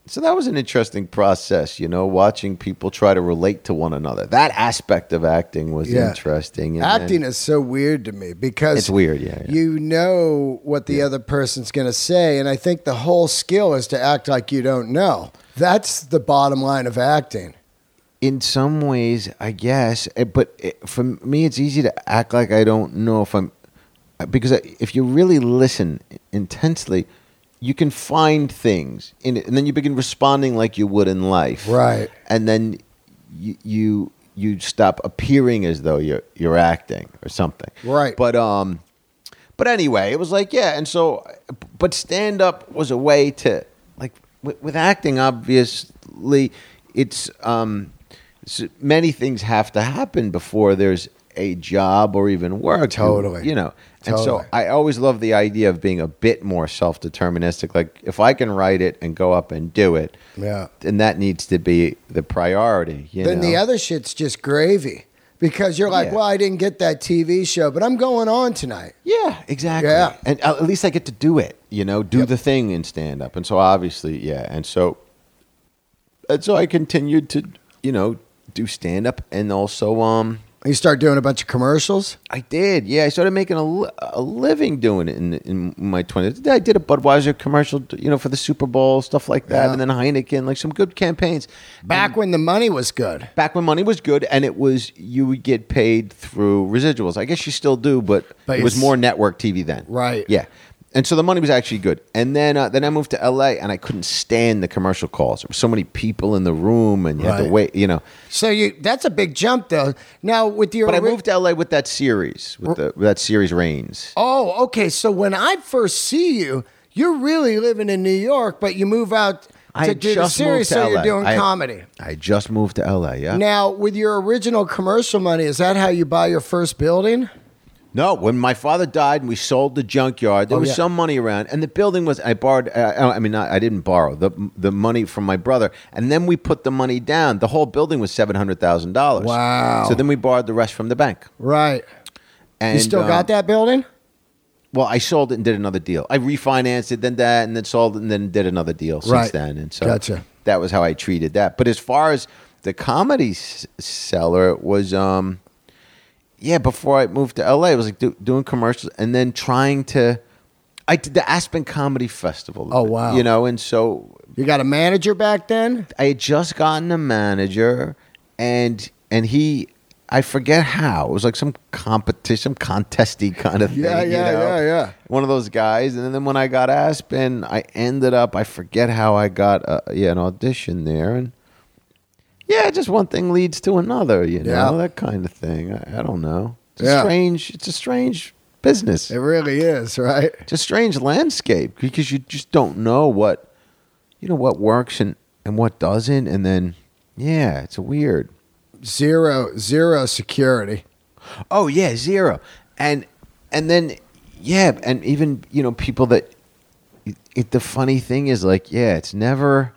so that was an interesting process, you know, watching people try to relate to one another. That aspect of acting was Yeah. interesting. And Acting then- is so weird to me because It's weird, yeah, yeah. you know what the other person's going to say, and I think the whole skill is to act like you don't know. That's the bottom line of acting. in some ways, I guess, eh, but it, for me, it's easy to act like I don't know if I'm, because I- if you really listen intensely, you can find things in it, and then you begin responding like you would in life, Right. And then you you you stop appearing as though you're you're acting or something, Right. But um, but anyway, it was like yeah, and so, but stand up was a way to like with, with acting. Obviously, it's um. So many things have to happen before there's a job or even work. Totally. You know. And Totally. so I always love the idea of being a bit more self-deterministic. Like if I can write it and go up and do it, Yeah. then that needs to be the priority. You Then know? the other shit's just gravy because you're like, Yeah. well, I didn't get that T V show, but I'm going on tonight. Yeah, exactly. Yeah. And at least I get to do it, you know, do Yep. the thing in stand up. And so obviously, yeah. And so and so I continued to, you know, do stand up and also um You start doing a bunch of commercials. I did. Yeah, I started making a, li- a living doing it in in my twenties. I did a Budweiser commercial, you know, for the Super Bowl, stuff like that, Yeah. and then Heineken, like some good campaigns. Back when the money was good. Back when money was good, and it was you would get paid through residuals. I guess you still do, but, But it was it's- more network T V then. Right. Yeah. And so the money was actually good. And then uh, then I moved to L A, and I couldn't stand the commercial calls. There were so many people in the room, and you had Right. to wait, you know. So you that's a big jump though. Now with your But I ori- moved to L A with that series, with, the, with that series Reigns. Oh, okay. So when I first see you, you're really living in New York, but you move out to I do the just moved series, to so L A. you're doing I- comedy. I just moved to L A, yeah. Now, with your original commercial money, is that how you buy your first building? No, when my father died and we sold the junkyard, there Oh, was yeah. some money around, and the building was. I borrowed. Uh, I mean, not, I didn't borrow the the money from my brother, and then we put the money down. The whole building was seven hundred thousand dollars. Wow. So then we borrowed the rest from the bank. Right. And You still um, got that building? Well, I sold it and did another deal. I refinanced it, then that, and then sold it, and then did another deal since Right. then. And so Gotcha. that was how I treated that. But as far as the comedy s- seller it was, um, yeah, before I moved to L A, I was like do, doing commercials and then trying to. I did the Aspen Comedy Festival. Oh, wow. You know, and so You got a manager back then? I had just gotten a manager, and and he, I forget how. It was like some competition, some contesty kind of thing. Yeah, you yeah, know? yeah, yeah. One of those guys. And then when I got Aspen, I ended up. I forget how I got uh, yeah an audition there, and yeah, just one thing leads to another. You know, Yeah. that kind of thing. I, I don't know. It's Yeah. a strange. It's a strange business. It really is, right? It's a strange landscape because you just don't know what, you know, what works and, and what doesn't. And then, yeah, it's weird. Zero, zero security. Oh yeah, zero. And, and then, yeah. And even, you know, people that it, the funny thing is like, yeah, it's never,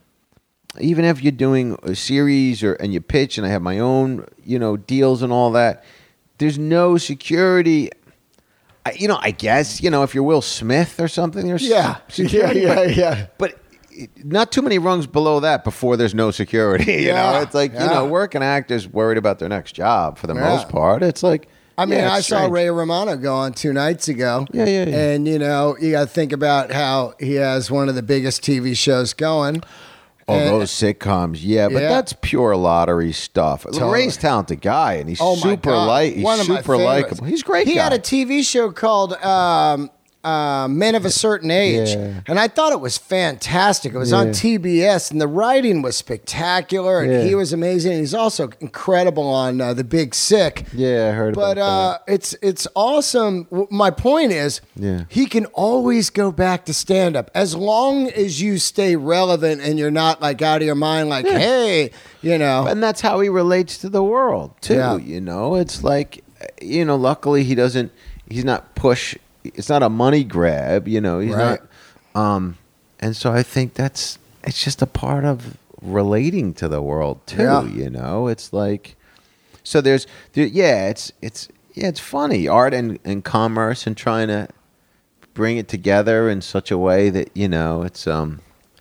even if you're doing a series or, and you pitch and I have my own, you know, deals and all that, there's no security. I, you know, I guess, you know, if you're Will Smith or something, there's Yeah. security. Yeah, yeah, but, yeah. But it- not too many rungs below that before there's no security. You Yeah, know, it's like, you yeah. know, working actors worried about their next job for the Yeah. most part. It's like, I mean, yeah, I it's saw strange. Ray Romano go on two nights ago. Yeah, yeah, yeah. And, you know, you got to think about how he has one of the biggest T V shows going. Oh, And- those sitcoms, yeah, but Yeah. that's pure lottery stuff. Totally. Ray's a talented guy, and he's Oh, my super God. light. He's One of my super favorites. likable. He's a great. He guy. had a T V show called um, uh, Men of a Certain Age, Yeah. and I thought it was fantastic. It was on Yeah. T B S, and the writing was spectacular, and Yeah. he was amazing. He's also incredible on uh, The Big Sick. Yeah, I heard But about uh, it's it's awesome. W- My point is, Yeah. he can always go back to stand up as long as you stay relevant and you're not like out of your mind. Like, hey, you know, that. And that's how he relates to the world too. Yeah. You know, it's like, you know, luckily he doesn't. He's not push. It's not a money grab. You know, he's Right. not. Um, and so I think that's it's just a part of relating to the world too. Yeah. You know, it's like. So there's, there, yeah, it's it's yeah, it's funny art and, and commerce and trying to bring it together in such a way that you know it's um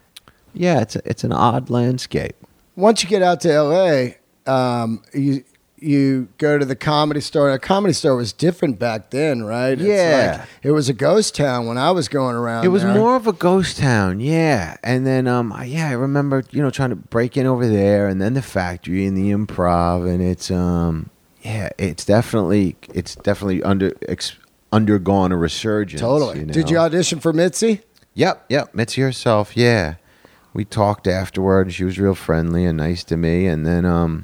yeah, it's a, it's an odd landscape. Once you get out to L A, um, you you go to the Comedy Store. The Comedy Store was different back then, right? It's Yeah. like, it was a ghost town when I was going around. It was there. more of a ghost town, yeah. And then, um, I- yeah, I remember, you know, trying to break in over there, and then the Factory and the Improv, and it's, um, yeah, it's definitely, it's definitely under ex, undergone a resurgence. Totally. You know? Did you audition for Mitzi? Yep, yep. Mitzi herself, yeah. We talked afterward. She was real friendly and nice to me, and then, um,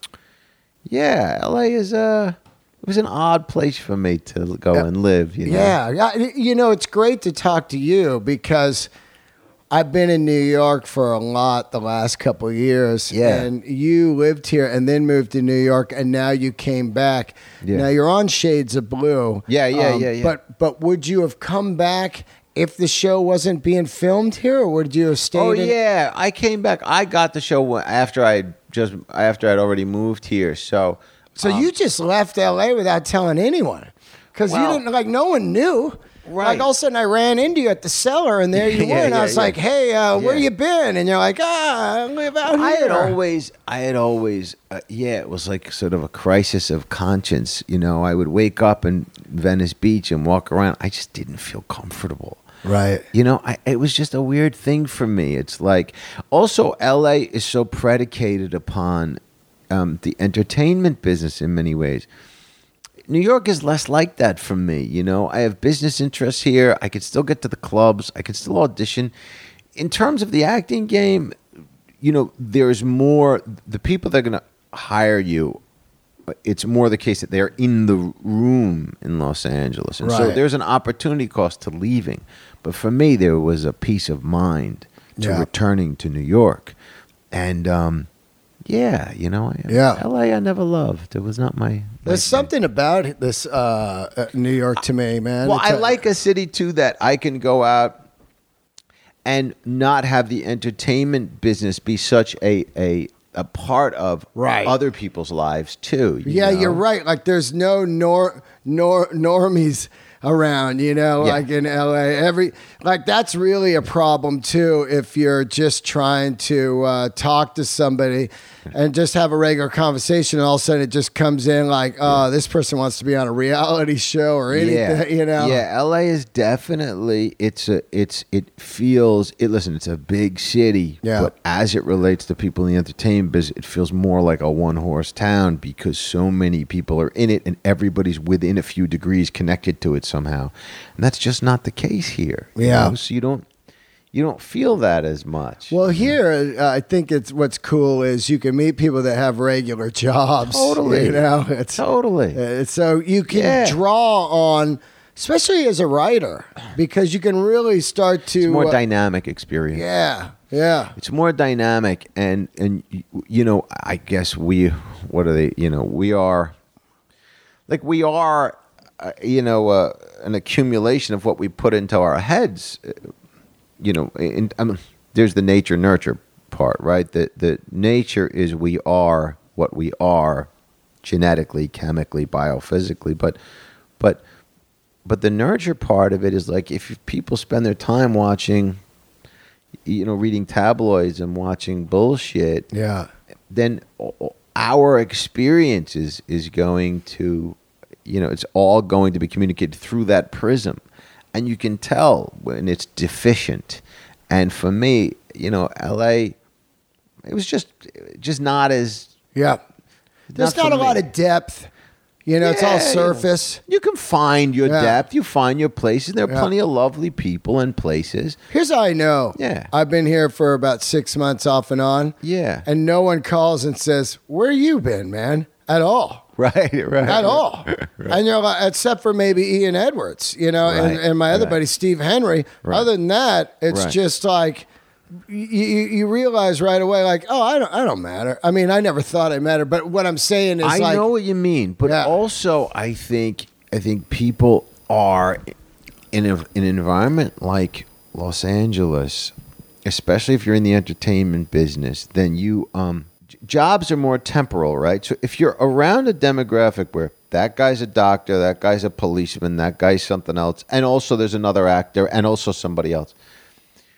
yeah, L A is uh it was an odd place for me to go Yeah. and live. You know? Yeah, yeah. You know, it's great to talk to you because I've been in New York for a lot the last couple of years. Yeah. And you lived here and then moved to New York, and now you came back. Yeah. Now you're on Shades of Blue. Yeah, yeah, yeah, yeah. But but would you have come back if the show wasn't being filmed here, or would you have stayed? Oh in- yeah, I came back. I got the show after I just after I'd already moved here. So So um, you just left L A without telling anyone, because Well- you didn't like. No one knew. Right. Like all of a sudden, I ran into you at the cellar, and there you Yeah, were, and I yeah, was yeah. like, "Hey, uh, where Yeah. you been?" And you're like, "Ah, I live out here." I had always, I had always, uh, yeah, it was like sort of a crisis of conscience. You know, I would wake up in Venice Beach and walk around. I just didn't feel comfortable. Right. You know, I, it was just a weird thing for me. It's like, also, L A is so predicated upon um, the entertainment business in many ways. New York is less like that for me. You know, I have business interests here. I could still get to the clubs. I could still audition. In terms of the acting game, you know, there's more, the people that are going to hire you, it's more the case that they're in the room in Los Angeles. And so Right. there's an opportunity cost to leaving. But for me, there was a peace of mind to Yeah. returning to New York. And, um, yeah, you know, I, Yeah. L A I never loved. It was not my... my There's thing. something about this uh, uh, New York to me, man. Well, It's I a- like a city too that I can go out and not have the entertainment business be such a a, a part of Right. other people's lives too. you Yeah, know? you're right. Like, there's no nor nor normies around, you know, Yeah. like in L A. Every like that's really a problem too if you're just trying to uh, talk to somebody and just have a regular conversation, and all of a sudden it just comes in like, oh, this person wants to be on a reality show or anything, Yeah, you know. Yeah, L A is definitely it's a it's it feels it. Listen, it's a big city, Yeah. but as it relates to people in the entertainment business, it feels more like a one horse town because so many people are in it, and everybody's within a few degrees connected to it somehow, and that's just not the case here. you Yeah. know? So you don't you don't feel that as much. Well, here uh, I think it's what's cool is you can meet people that have regular jobs. Totally. you know, it's totally. Uh, so you can Yeah. draw on, especially as a writer, because you can really start to It's a more uh, dynamic experience. Yeah, yeah, It's more dynamic, and and you know, I guess we, what are they? You know, we are, like we are, uh, you know, uh, an accumulation of what we put into our heads. uh, You know, and um, there's the nature nurture part, right? The the nature is we are what we are, genetically, chemically, biophysically, but but but the nurture part of it is like if people spend their time watching, you know, reading tabloids and watching bullshit, yeah, then our experience is, is going to, you know, it's all going to be communicated through that prism. And you can tell when it's deficient. And for me, you know, L A, it was just just not as... yeah. There's Not not, for a lot me. of depth. You know, it's all Yeah, you know, surface. You can find your Yeah. depth. You find your places. There are Yeah. plenty of lovely people and places. Here's how I know. Yeah. I've been here for about six months off and on. Yeah. And no one calls and says, "Where you been, man?" At all. Right, right. At all. And you're like, except for maybe Ian Edwards, you know, and, Right, and my other right. buddy Steve Henry. Right. Other than that, it's Right. just like you, you, you realize right away, like, oh, I don't, I don't matter. I mean, I never thought I mattered, but what I'm saying is, I like, know what you mean, but Yeah. also I think I think people are in a, in an environment like Los Angeles, especially if you're in the entertainment business. Then you um, j- jobs are more temporal, right? So if you're around a demographic where that guy's a doctor, that guy's a policeman, that guy's something else, and also there's another actor, and also somebody else.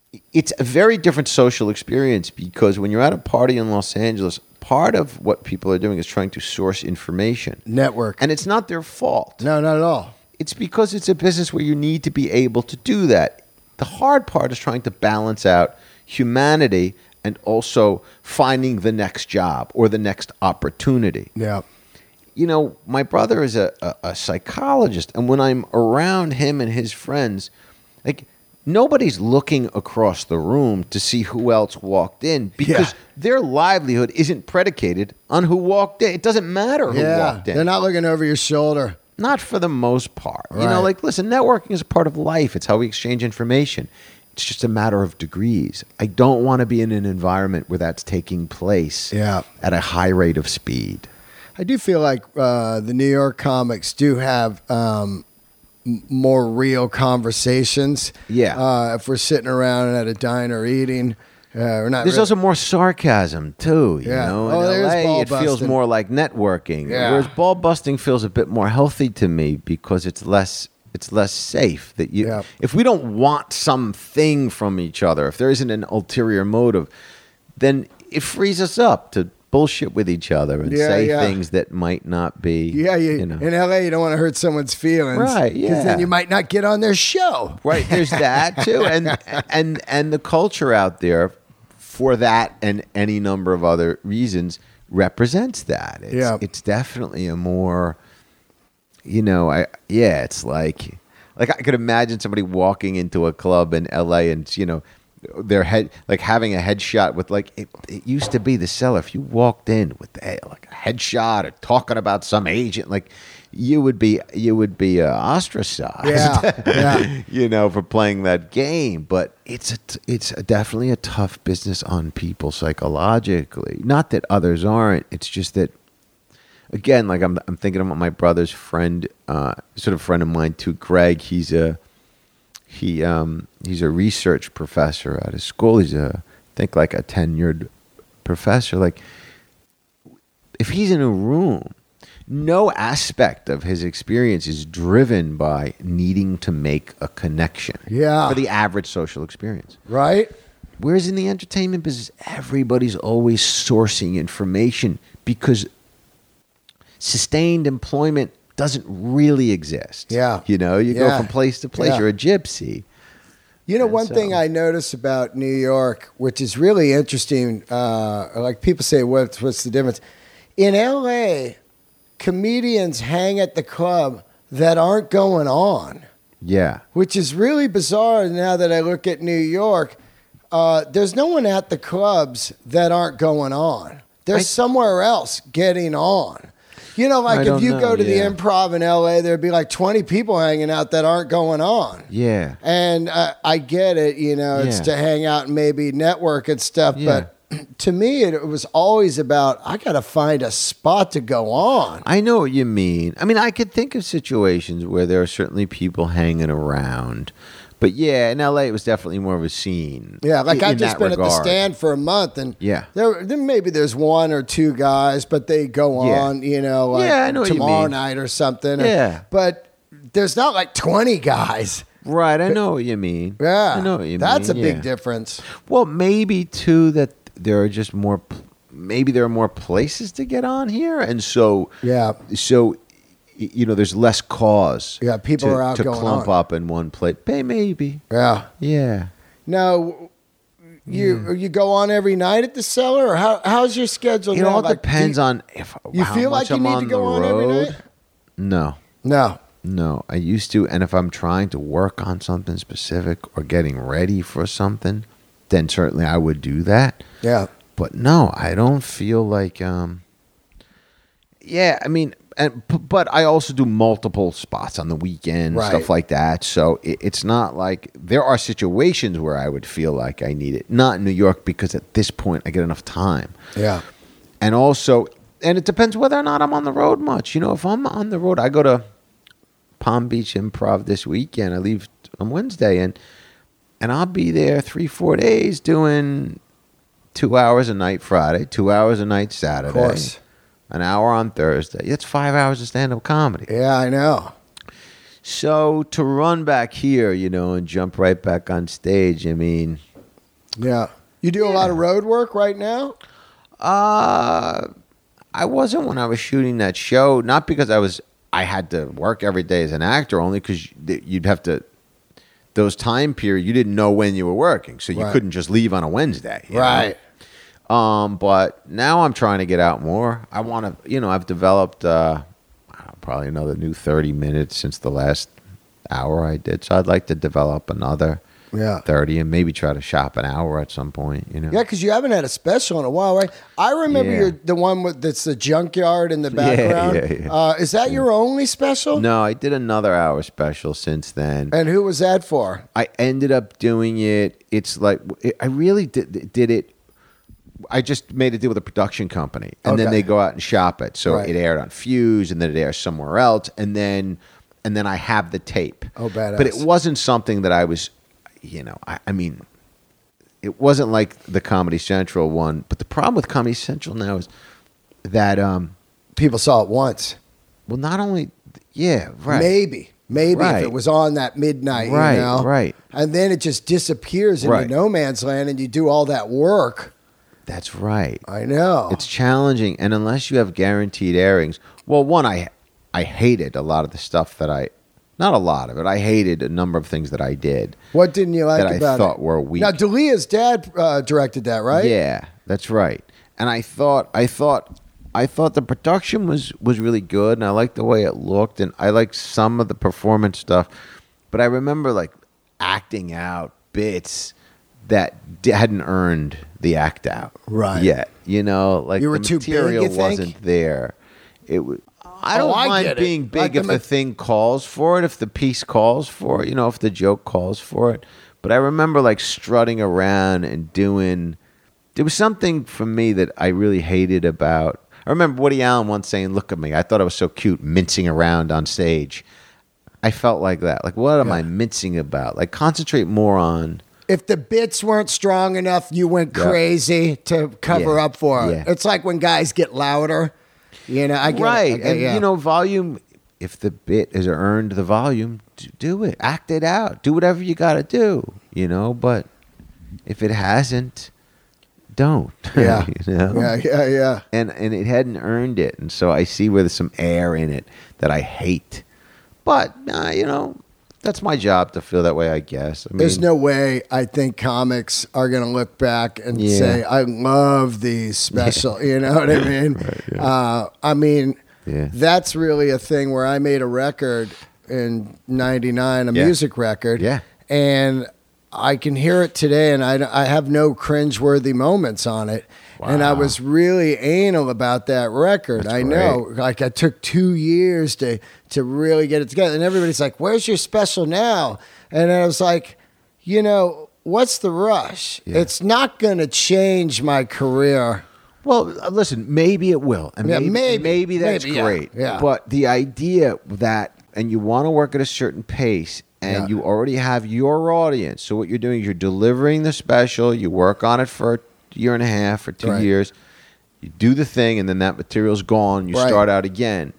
it's a very different social experience because when you're at a party in Los Angeles, part of what people are doing is trying to source information. Network. And it's not their fault. No, not at all. It's because it's a business where you need to be able to do that. The hard part is trying to balance out humanity and also finding the next job or the next opportunity. Yeah. You know, my brother is a, a, a psychologist, and when I'm around him and his friends, like, nobody's looking across the room to see who else walked in because Yeah. their livelihood isn't predicated on who walked in. It doesn't matter who Yeah. walked in. They're not looking over your shoulder. Not for the most part. You Right. know, like, listen, networking is a part of life. It's how we exchange information. It's just a matter of degrees. I don't want to be in an environment where that's taking place Yeah. at a high rate of speed. I do feel like uh, the New York comics do have um, m- more real conversations. Yeah. Uh, if we're sitting around at a diner eating, uh, we're not. There's really- also more sarcasm, too. You Yeah. know, Oh, in there's L A, ball it feels busting. more like networking. Yeah. Whereas ball busting feels a bit more healthy to me because it's less it's less safe. That you, Yeah. if we don't want something from each other, if there isn't an ulterior motive, then it frees us up to bullshit with each other and Yeah, say yeah. things that might not be. Yeah, you, you know. in L A, you don't want to hurt someone's feelings, Right, yeah. Because then you might not get on their show. Right, there's that too, and and and the culture out there for that and any number of other reasons represents that. It's, Yeah. it's definitely a more, you know, I yeah, it's like like I could imagine somebody walking into a club in L A and you know their head like having a headshot with like it, it used to be the cellar. If you walked in with a, like a headshot or talking about some agent, like you would be you would be uh, ostracized. Yeah, yeah. you know, for playing that game. But it's a t- it's a, definitely a tough business on people psychologically. Not that others aren't. It's just that, again, like I'm I'm thinking about my brother's friend, uh, sort of friend of mine too, Greg. He's a he um he's a research professor at his school. He's a I think like a tenured professor. Like if he's in a room, no aspect of his experience is driven by needing to make a connection. Yeah. For the average social experience. Right? Whereas in the entertainment business, everybody's always sourcing information because sustained employment doesn't really exist. Yeah. You know, you Yeah. go from place to place. Yeah. You're a gypsy. You know, And one so- thing I notice about New York, which is really interesting, uh, like people say, what's, what's the difference? In L A, comedians hang at the club that aren't going on, Yeah. which is really bizarre now that I look at New York. Uh, there's no one at the clubs that aren't going on. They're I- somewhere else getting on. You know, like I if don't you know, go to yeah. the Improv in L A, there'd be like twenty people hanging out that aren't going on. Yeah. And uh, I get it, you know, it's Yeah. to hang out and maybe network and stuff. Yeah. But to me, it was always about, I got to find a spot to go on. I know what you mean. I mean, I could think of situations where there are certainly people hanging around. But yeah, in L A, it was definitely more of a scene. Yeah, like in I've just that been at the regard. stand for a month, and Yeah. there, then maybe there's one or two guys, but they go Yeah. on, you know, like Yeah, I know what you tomorrow mean. night or something. Yeah. But there's not like twenty guys. Right, I know what you mean. Yeah. I know what you That's mean. a big yeah. difference. Well, maybe too that there are just more. pl- Maybe there are more places to get on here, and so Yeah. so y- you know, there's less cause. Yeah, people to, are out to going clump on. up in one place. May- Maybe, Yeah. yeah. Now, you you go on every night at the cellar, or how how's your schedule It now? all Like, do depends you- on if you how feel much like you I'm need to on go the on every road. night? No, No. no. I used to, and if I'm trying to work on something specific or getting ready for something, then certainly I would do that. Yeah. But no, I don't feel like. Um, yeah, I mean, and p- but I also do multiple spots on the weekend, Right. stuff like that. So it, it's not like there are situations where I would feel like I need it. Not in New York because at this point I get enough time, Yeah. and also, and it depends whether or not I'm on the road much. You know, if I'm on the road, I go to Palm Beach Improv this weekend. I leave on Wednesday, and and I'll be there three, four days doing two hours a night Friday, two hours a night Saturday, Of course. an hour on Thursday. That's five hours of stand-up comedy. Yeah, I know. So to run back here, you know, and jump right back on stage, I mean, Yeah. You do a lot of road work right now? Uh, I wasn't when I was shooting that show. Not because I was. I had to work every day as an actor, only because you'd have to. Those time period, you didn't know when you were working, so you Right. couldn't just leave on a Wednesday. you Right. know? Um, but now I'm trying to get out more. I want to, you know, I've developed uh, probably another new thirty minutes since the last hour I did. So I'd like to develop another Yeah. thirty and maybe try to shop an hour at some point, you know? Yeah, because you haven't had a special in a while, right? I remember Yeah. you're the one with that's the junkyard in the background. yeah, yeah. Uh, is that your only special? No, I did another hour special since then. And who was that for? I ended up doing it. It's like, I really did, did it. I just made a deal with a production company, and then Okay. they go out and shop it. So Right. it aired on Fuse, and then it airs somewhere else, and then and then I have the tape. Oh, badass. But it wasn't something that I was, you know, I, I mean, it wasn't like the Comedy Central one. But the problem with Comedy Central now is that, um, People saw it once. well, not only, yeah, right. Maybe. Maybe if Right. it was on that midnight, Right, you know? right. And then it just disappears into Right. no man's land and you do all that work. That's right. I know. It's challenging, and unless you have guaranteed airings, well, one, I I hated a lot of the stuff that I, not a lot of it. I hated a number of things that I did. What didn't you like that I about thought it? were weak. Now, D'Elia's dad uh, directed that, right? Yeah, that's right. And I thought, I thought, I thought the production was was really good, and I liked the way it looked, and I liked some of the performance stuff. But I remember like acting out bits that d- hadn't earned the act out Right. yet. You know, like You were the too big, material you think? wasn't there. It was. I Oh, don't I mind get it. being big Like the if the ma- thing calls for it, if the piece calls for it, you know, if the joke calls for it. But I remember like strutting around and doing. There was something for me that I really hated about. I remember Woody Allen once saying, "Look at me. I thought I was so cute mincing around on stage." I felt like that. Like, what am Yeah. I mincing about? Like, concentrate more on. If the bits weren't strong enough, you went Yeah. crazy to cover Yeah. up for it. Yeah. It's like when guys get louder. You know, I get it. Right. I get- And, yeah. you know, volume, if the bit has earned the volume, d- do it. Act it out. Do whatever you got to do, you know? But if it hasn't, don't. Yeah. you know? yeah, yeah, yeah. And, and it hadn't earned it. And so I see where there's some air in it that I hate. But, uh, you know, that's my job to feel that way, I guess. I mean, There's no way I think comics are going to look back and Yeah. say, I love these special, you know what I mean? uh, I mean, Yeah. that's really a thing where I made a record in ninety-nine, a Yeah. music record. Yeah. And I can hear it today and I, I have no cringeworthy moments on it. And I Wow. was really anal about that record. That's I know. great. Like I took two years to to really get it together. And everybody's like, "Where's your special now?" And I was like, you know, what's the rush? Yeah. It's not going to change my career. Well, uh, listen, maybe it will. And Yeah, maybe, maybe. maybe that's Maybe, yeah, great. yeah. But the idea that, and you want to work at a certain pace, and Yeah. you already have your audience. So what you're doing is you're delivering the special, you work on it for a year and a half or two Right. years, you do the thing, and then that material's gone, you Right. start out again.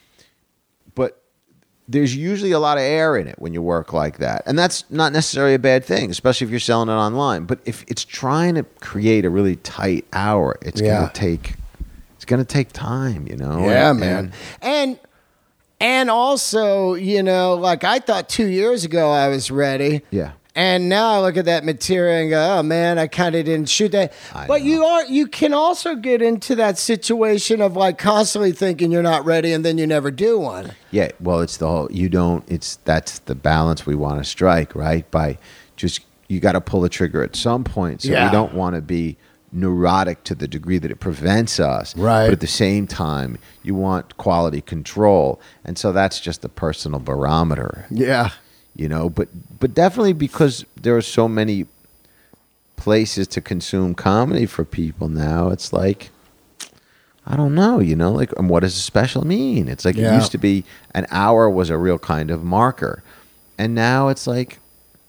But there's usually a lot of air in it when you work like that. And that's not necessarily a bad thing, especially if you're selling it online. But if it's trying to create a really tight hour, it's Yeah. going to take it's going to take time, you know. Yeah, And- man. and- And and also, you know, like I thought two years ago I was ready. Yeah. And now I look at that material and go, oh man, I kind of didn't shoot that. I But know. you are you can also get into that situation of like constantly thinking you're not ready and then you never do one. Yeah, well, it's the whole you don't. It's that's the balance we want to strike, right? By just you got to pull the trigger at some point. So Yeah. we don't want to be neurotic to the degree that it prevents us. Right. But at the same time, you want quality control, and so that's just a personal barometer, Yeah. you know. But but definitely because there are so many places to consume comedy for people now, it's like. I don't know, you know, like, and what does a special mean? It's like Yeah. it used to be an hour was a real kind of marker. And now it's like,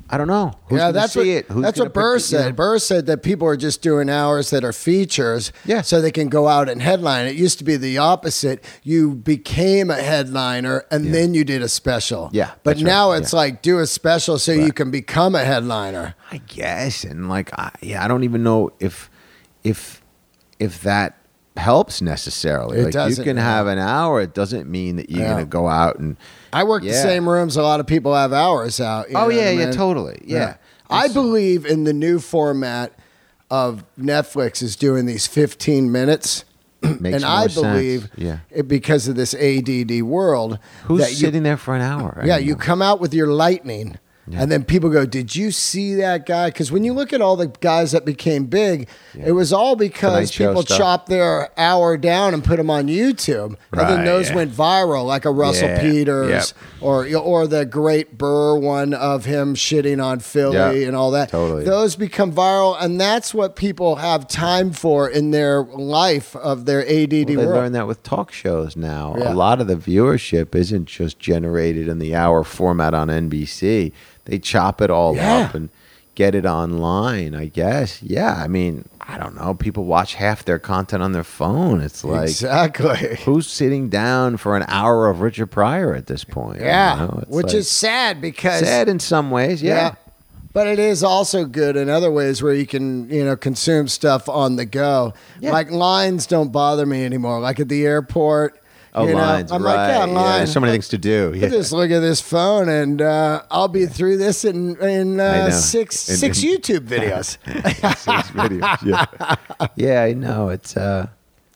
I don't know. Who's yeah, gonna that's see what it? Who's that's gonna what Burr put the- you know? said. Burr said that people are just doing hours that are features, Yeah. so they can go out and headline. It used to be the opposite. You became a headliner and Yeah. then you did a special. Yeah, but that's now right. it's Yeah. like do a special so you can become a headliner. I guess, and like, I, yeah, I don't even know if if if that helps necessarily. It like, you doesn't, can yeah. have an hour. It doesn't mean that you're Yeah. going to go out and. I work the Yeah. same rooms a lot of people have hours out. you Oh know yeah, what I yeah, mean? totally, yeah. I believe in the new format of Netflix is doing these fifteen minutes. Makes and more I sense. believe Yeah. it, because of this A D D world, Who's that you, sitting there for an hour? yeah, you anymore? come out with your lightning, Yeah. and then people go, "Did you see that guy?" Because when you look at all the guys that became big, Yeah. it was all Tonight because Show people stuff. chopped their hour down and put them on YouTube, and then Right, those yeah. went viral, like a Russell Yeah, Peters yep. or or the great Burr one of him shitting on Philly Yeah, and all that. totally. Those become viral, and that's what people have time for in their life of their A D D Well, they world. learn that with talk shows now. Yeah. A lot of the viewership isn't just generated in the hour format on N B C. They chop it all Yeah. up and get it online, I guess. Yeah, I mean, I don't know. People watch half their content on their phone. It's like, Exactly. who's sitting down for an hour of Richard Pryor at this point? You Yeah, know, it's which like- is sad because sad in some ways, yeah. But it is also good in other ways where you can, you know, consume stuff on the go. Yeah. Like lines don't bother me anymore. Like at the airport. Oh, you know, lines, I'm right. like, yeah, Yeah, line. there's so many things to do. I Yeah. just look at this phone and uh, I'll be through this in in I uh, know. six In- six in- YouTube videos. Six videos, yeah. yeah, I know. It's uh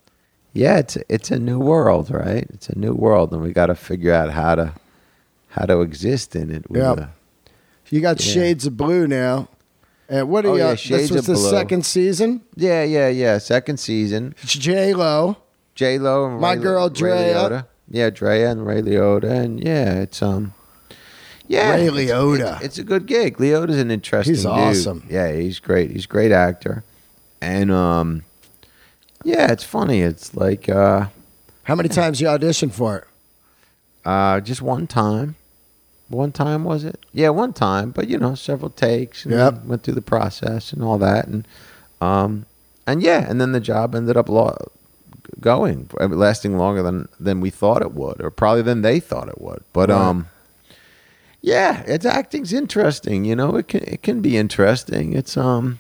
yeah, it's it's a new world, right? It's a new world, and we got to figure out how to how to exist in it. with, Yeah. uh, You got Yeah. Shades of Blue now. And what are Oh, you? yeah, this Shades was of the Blue. second season. yeah, yeah, yeah. Second season, J Lo. J Lo and My Ray, girl, Ray Drea. Liotta. Yeah, Drea and Ray Liotta, and yeah, it's um, yeah, Ray it's- Liotta. It's, it's a good gig. Liotta's an interesting. He's dude. awesome. Yeah, he's great. He's a great actor, and um, yeah, it's funny. It's like uh. How many times you auditioned for it? Uh, just one time. One time was it? Yeah, one time. But you know, several takes. And Yep. went through the process and all that, and um, and yeah, and then the job ended up lo- going, I mean, lasting longer than than we thought it would, or probably than they thought it would. But Right. um, yeah, it's acting's interesting. You know, it can it can be interesting. It's um.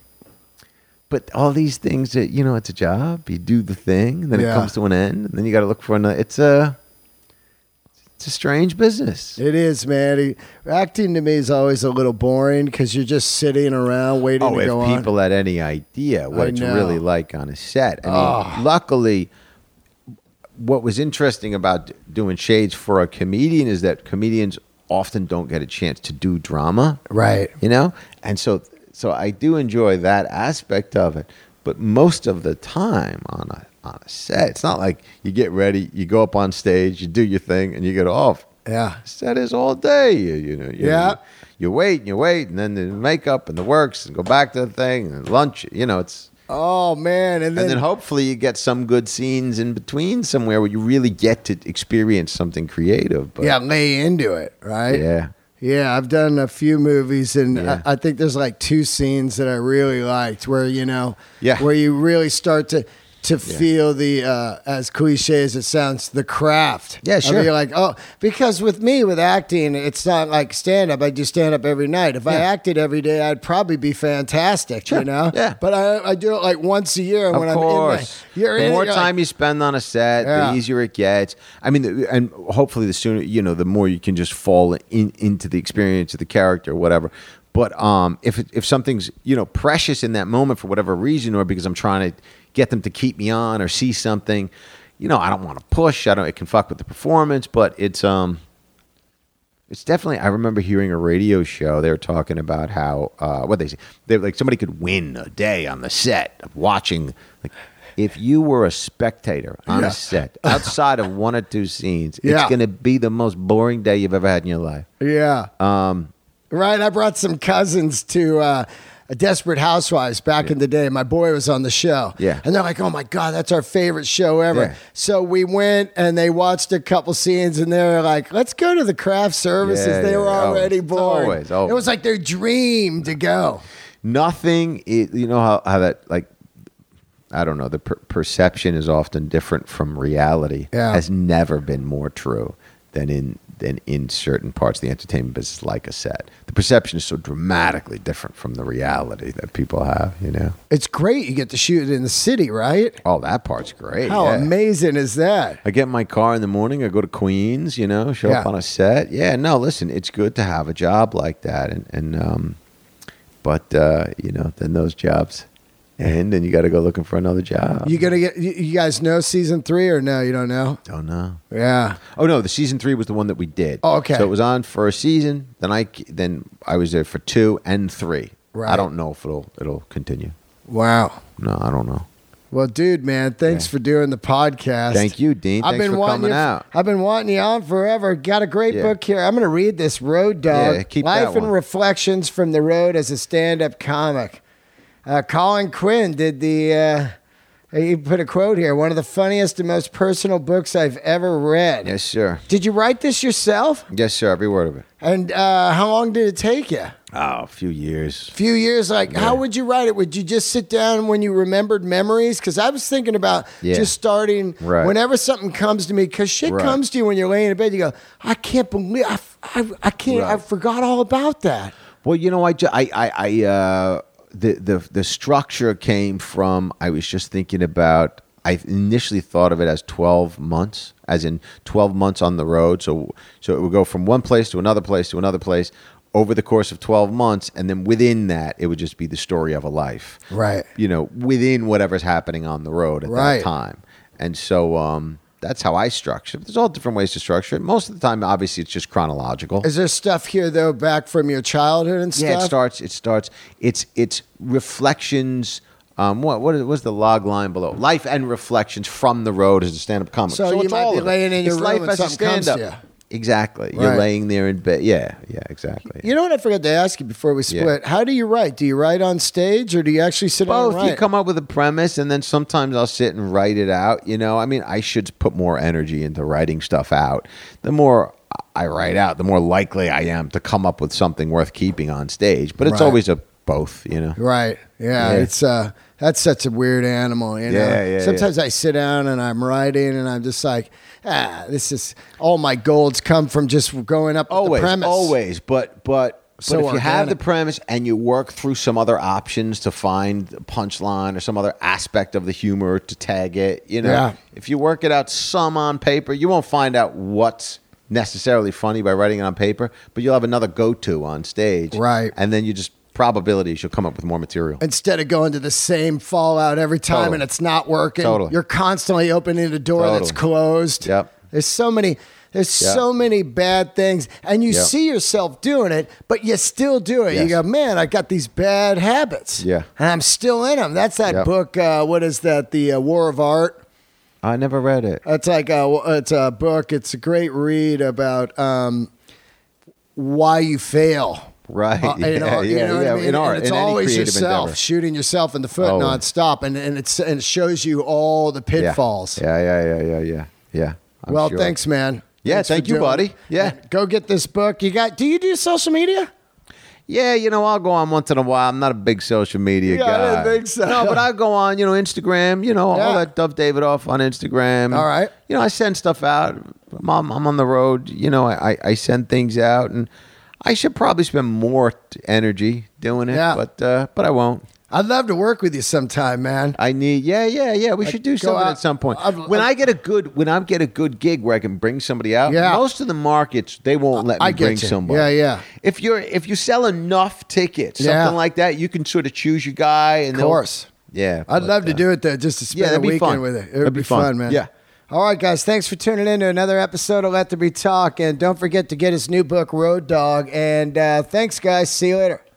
But all these things that, you know, it's a job. You do the thing, and then Yeah. it comes to an end, and then you got to look for another. It's a, it's a strange business. It is, man. He- Acting to me is always a little boring because you're just sitting around waiting Oh, to if go on. people had any idea what I it's know. really like on a set. I mean, Oh. luckily, what was interesting about doing Shades for a comedian is that comedians often don't get a chance to do drama. Right. You know? And so so I do enjoy that aspect of it. But most of the time on a on a set, it's not like you get ready, you go up on stage, you do your thing, and you get off. Yeah. Set is all day. You, you know. You, Yeah. You, you wait and you wait, and then the makeup and the works, and go back to the thing and lunch. You know, it's Oh man, and then, and then hopefully you get some good scenes in between somewhere where you really get to experience something creative. But yeah, lay into it, right? yeah, Yeah, I've done a few movies, and Yeah. I, I think there's like two scenes that I really liked, where you know, Yeah. where you really start to to feel the uh, as cliche as it sounds, the craft. Yeah, I mean, sure. you're like, oh, because with me with acting, it's not like stand up. I do stand up every night. If I Yeah. acted every day, I'd probably be fantastic. Sure. You know. Yeah. But I, I do it like once a year, and of when course. I'm in, the, you're the in more it, you're time like, you spend on a set, Yeah. the easier it gets. I mean, the- and hopefully the sooner you know, the more you can just fall in into the experience of the character, or whatever. But um, if it, if something's you know precious in that moment for whatever reason, or because I'm trying to get them to keep me on or see something, you know, I don't want to push. I don't. It can fuck with the performance, but it's um, it's definitely. I remember hearing a radio show. They were talking about how uh, what they say. They like somebody could win a day on the set of watching. Like, if you were a spectator on Yeah. a set outside of one or two scenes, Yeah. it's going to be the most boring day you've ever had in your life. yeah. Um, Right, I brought some cousins to uh, a Desperate Housewives back Yeah. in the day. My boy was on the show. Yeah. And they're like, oh my God, that's our favorite show ever. Yeah. So we went and they watched a couple scenes and they were like, let's go to the craft services. Yeah, they yeah, were already always. bored. Always, always. It was like their dream to go. Nothing, i- you know how, how that, like, I don't know, the per- perception is often different from reality. Yeah. Has never been more true than in than in certain parts of the entertainment business, like a set. The perception is so dramatically different from the reality that people have, you know? It's great. You get to shoot it in the city, right? Oh, that part's great. How yeah. amazing is that? I get in my car in the morning, I go to Queens, you know, show up Yeah. on a set. Yeah, no, listen, it's good to have a job like that. And, and um, but, uh, you know, then those jobs end and you got to go looking for another job. You gonna get? You you guys know season three or no? You don't know? Don't know. Yeah. Oh no, the season three was the one that we did. Oh, okay. So it was on for a season. Then I then I was there for two and three. Right. I don't know if it'll it'll continue. Wow. No, I don't know. Well, dude, man, thanks Yeah. for doing the podcast. Thank you, Dean. I've Thanks been for wanting coming you, out. I've been wanting you on forever. Got a great Yeah. book here. I'm going to read this. Road Dog: Yeah, keep Life that and one. Reflections from the Road as a Stand-Up Comic. Uh, Colin Quinn did the. Uh, he put a quote here. One of the funniest and most personal books I've ever read. Yes, sir. Did you write this yourself? Yes, sir. Every word of it. And uh, how long did it take you? Oh, a few years. Few years. Like, how Yeah. would you write it? Would you just sit down when you remembered memories? Because I was thinking about Yeah. just starting Right. whenever something comes to me. Because shit Right. comes to you when you're laying in bed. You go, I can't believe I, I, I can't. I Right. forgot all about that. Well, you know, I, ju- I, I, I uh, the, the, the structure came from, I was just thinking about, I initially thought of it as twelve months, as in twelve months on the road. So, so it would go from one place to another place to another place over the course of twelve months. And then within that, it would just be the story of a life. Right. You know, within whatever's happening on the road at Right. that time. And so, um, that's how I structure it. There's all different ways to structure it. Most of the time, obviously, it's just chronological. Is there stuff here though back from your childhood and stuff? Yeah, it starts. It starts. It's it's reflections. Um, what what is what's the log line below? Life and reflections from the road as a stand-up comic. So you it's might all be of it. laying in your It's room life and as a something comes to stand-up. you. Exactly. Right. You're laying there in bed. Yeah, yeah, exactly. You know what I forgot to ask you before we Yeah. split? How do you write? Do you write on stage or do you actually sit down Both. and write? You come up with a premise, and then sometimes I'll sit and write it out. You know, I mean, I should put more energy into writing stuff out. The more I write out, the more likely I am to come up with something worth keeping on stage. But it's Right. always a both. You know. Right. Yeah. Yeah. It's uh that's such a weird animal, you know. Yeah, yeah, Sometimes I sit down and I'm writing and I'm just like, ah, this is all my golds come from just going up with Always, the premise. always. But but So but if you have the organic. premise and you work through some other options to find a punchline or some other aspect of the humor to tag it, you know, Yeah. if you work it out some on paper, you won't find out what's necessarily funny by writing it on paper, but you'll have another go-to on stage, Right. And then you just probabilities you'll come up with more material. Instead of going to the same fallout every time Totally. and it's not working, Totally. you're constantly opening a door that's Totally. closed. Yep. There's so many there's Yep. so many bad things and you Yep. see yourself doing it, but you still do it. You Yes. go, "Man, I got these bad habits." Yeah. And I'm still in them. That's that Yep. book uh, what is that? The uh, War of Art. I never read it. It's like a, it's a book. It's a great read about um, why you fail. Right. Uh, you know, yeah, you yeah, know what yeah. I mean? In art, and it's in any always creative yourself endeavor. shooting yourself in the foot Always. nonstop, and and it's and it shows you all the Yeah. pitfalls. Yeah, yeah, yeah, yeah, yeah. Yeah. I'm well, sure. thanks, man. Yeah, Thanks for thank you, doing buddy. it. Yeah. Go get this book. You got? Do you do social media? Yeah, you know, I'll go on once in a while. I'm not a big social media Yeah, I guy. didn't think so. No, but I'll go on, you know, Instagram, you know, Yeah. all that Dove David off on Instagram. All right. You know, I send stuff out. I'm, I'm on the road, you know, I, I send things out, and I should probably spend more t- energy doing it, Yeah. but uh, but I won't. I'd love to work with you sometime, man. I need, yeah, yeah, yeah. We should do go something out- at some point. I've- when I've- I get a good, when I get a good gig where I can bring somebody out, Yeah. most of the markets they won't let me I get bring you. somebody. Yeah, yeah. If you're if you sell enough tickets, something Yeah. like that, you can sort of choose your guy. And Of they'll- course. yeah. I'd but, love to uh, do it though, just to spend yeah, a that'd be weekend fun. with it. It would That'd be be fun, fun. man. Yeah. All right, guys. Thanks for tuning in to another episode of Let There Be Talk, and don't forget to get his new book, Road Dog. And uh, thanks, guys. See you later.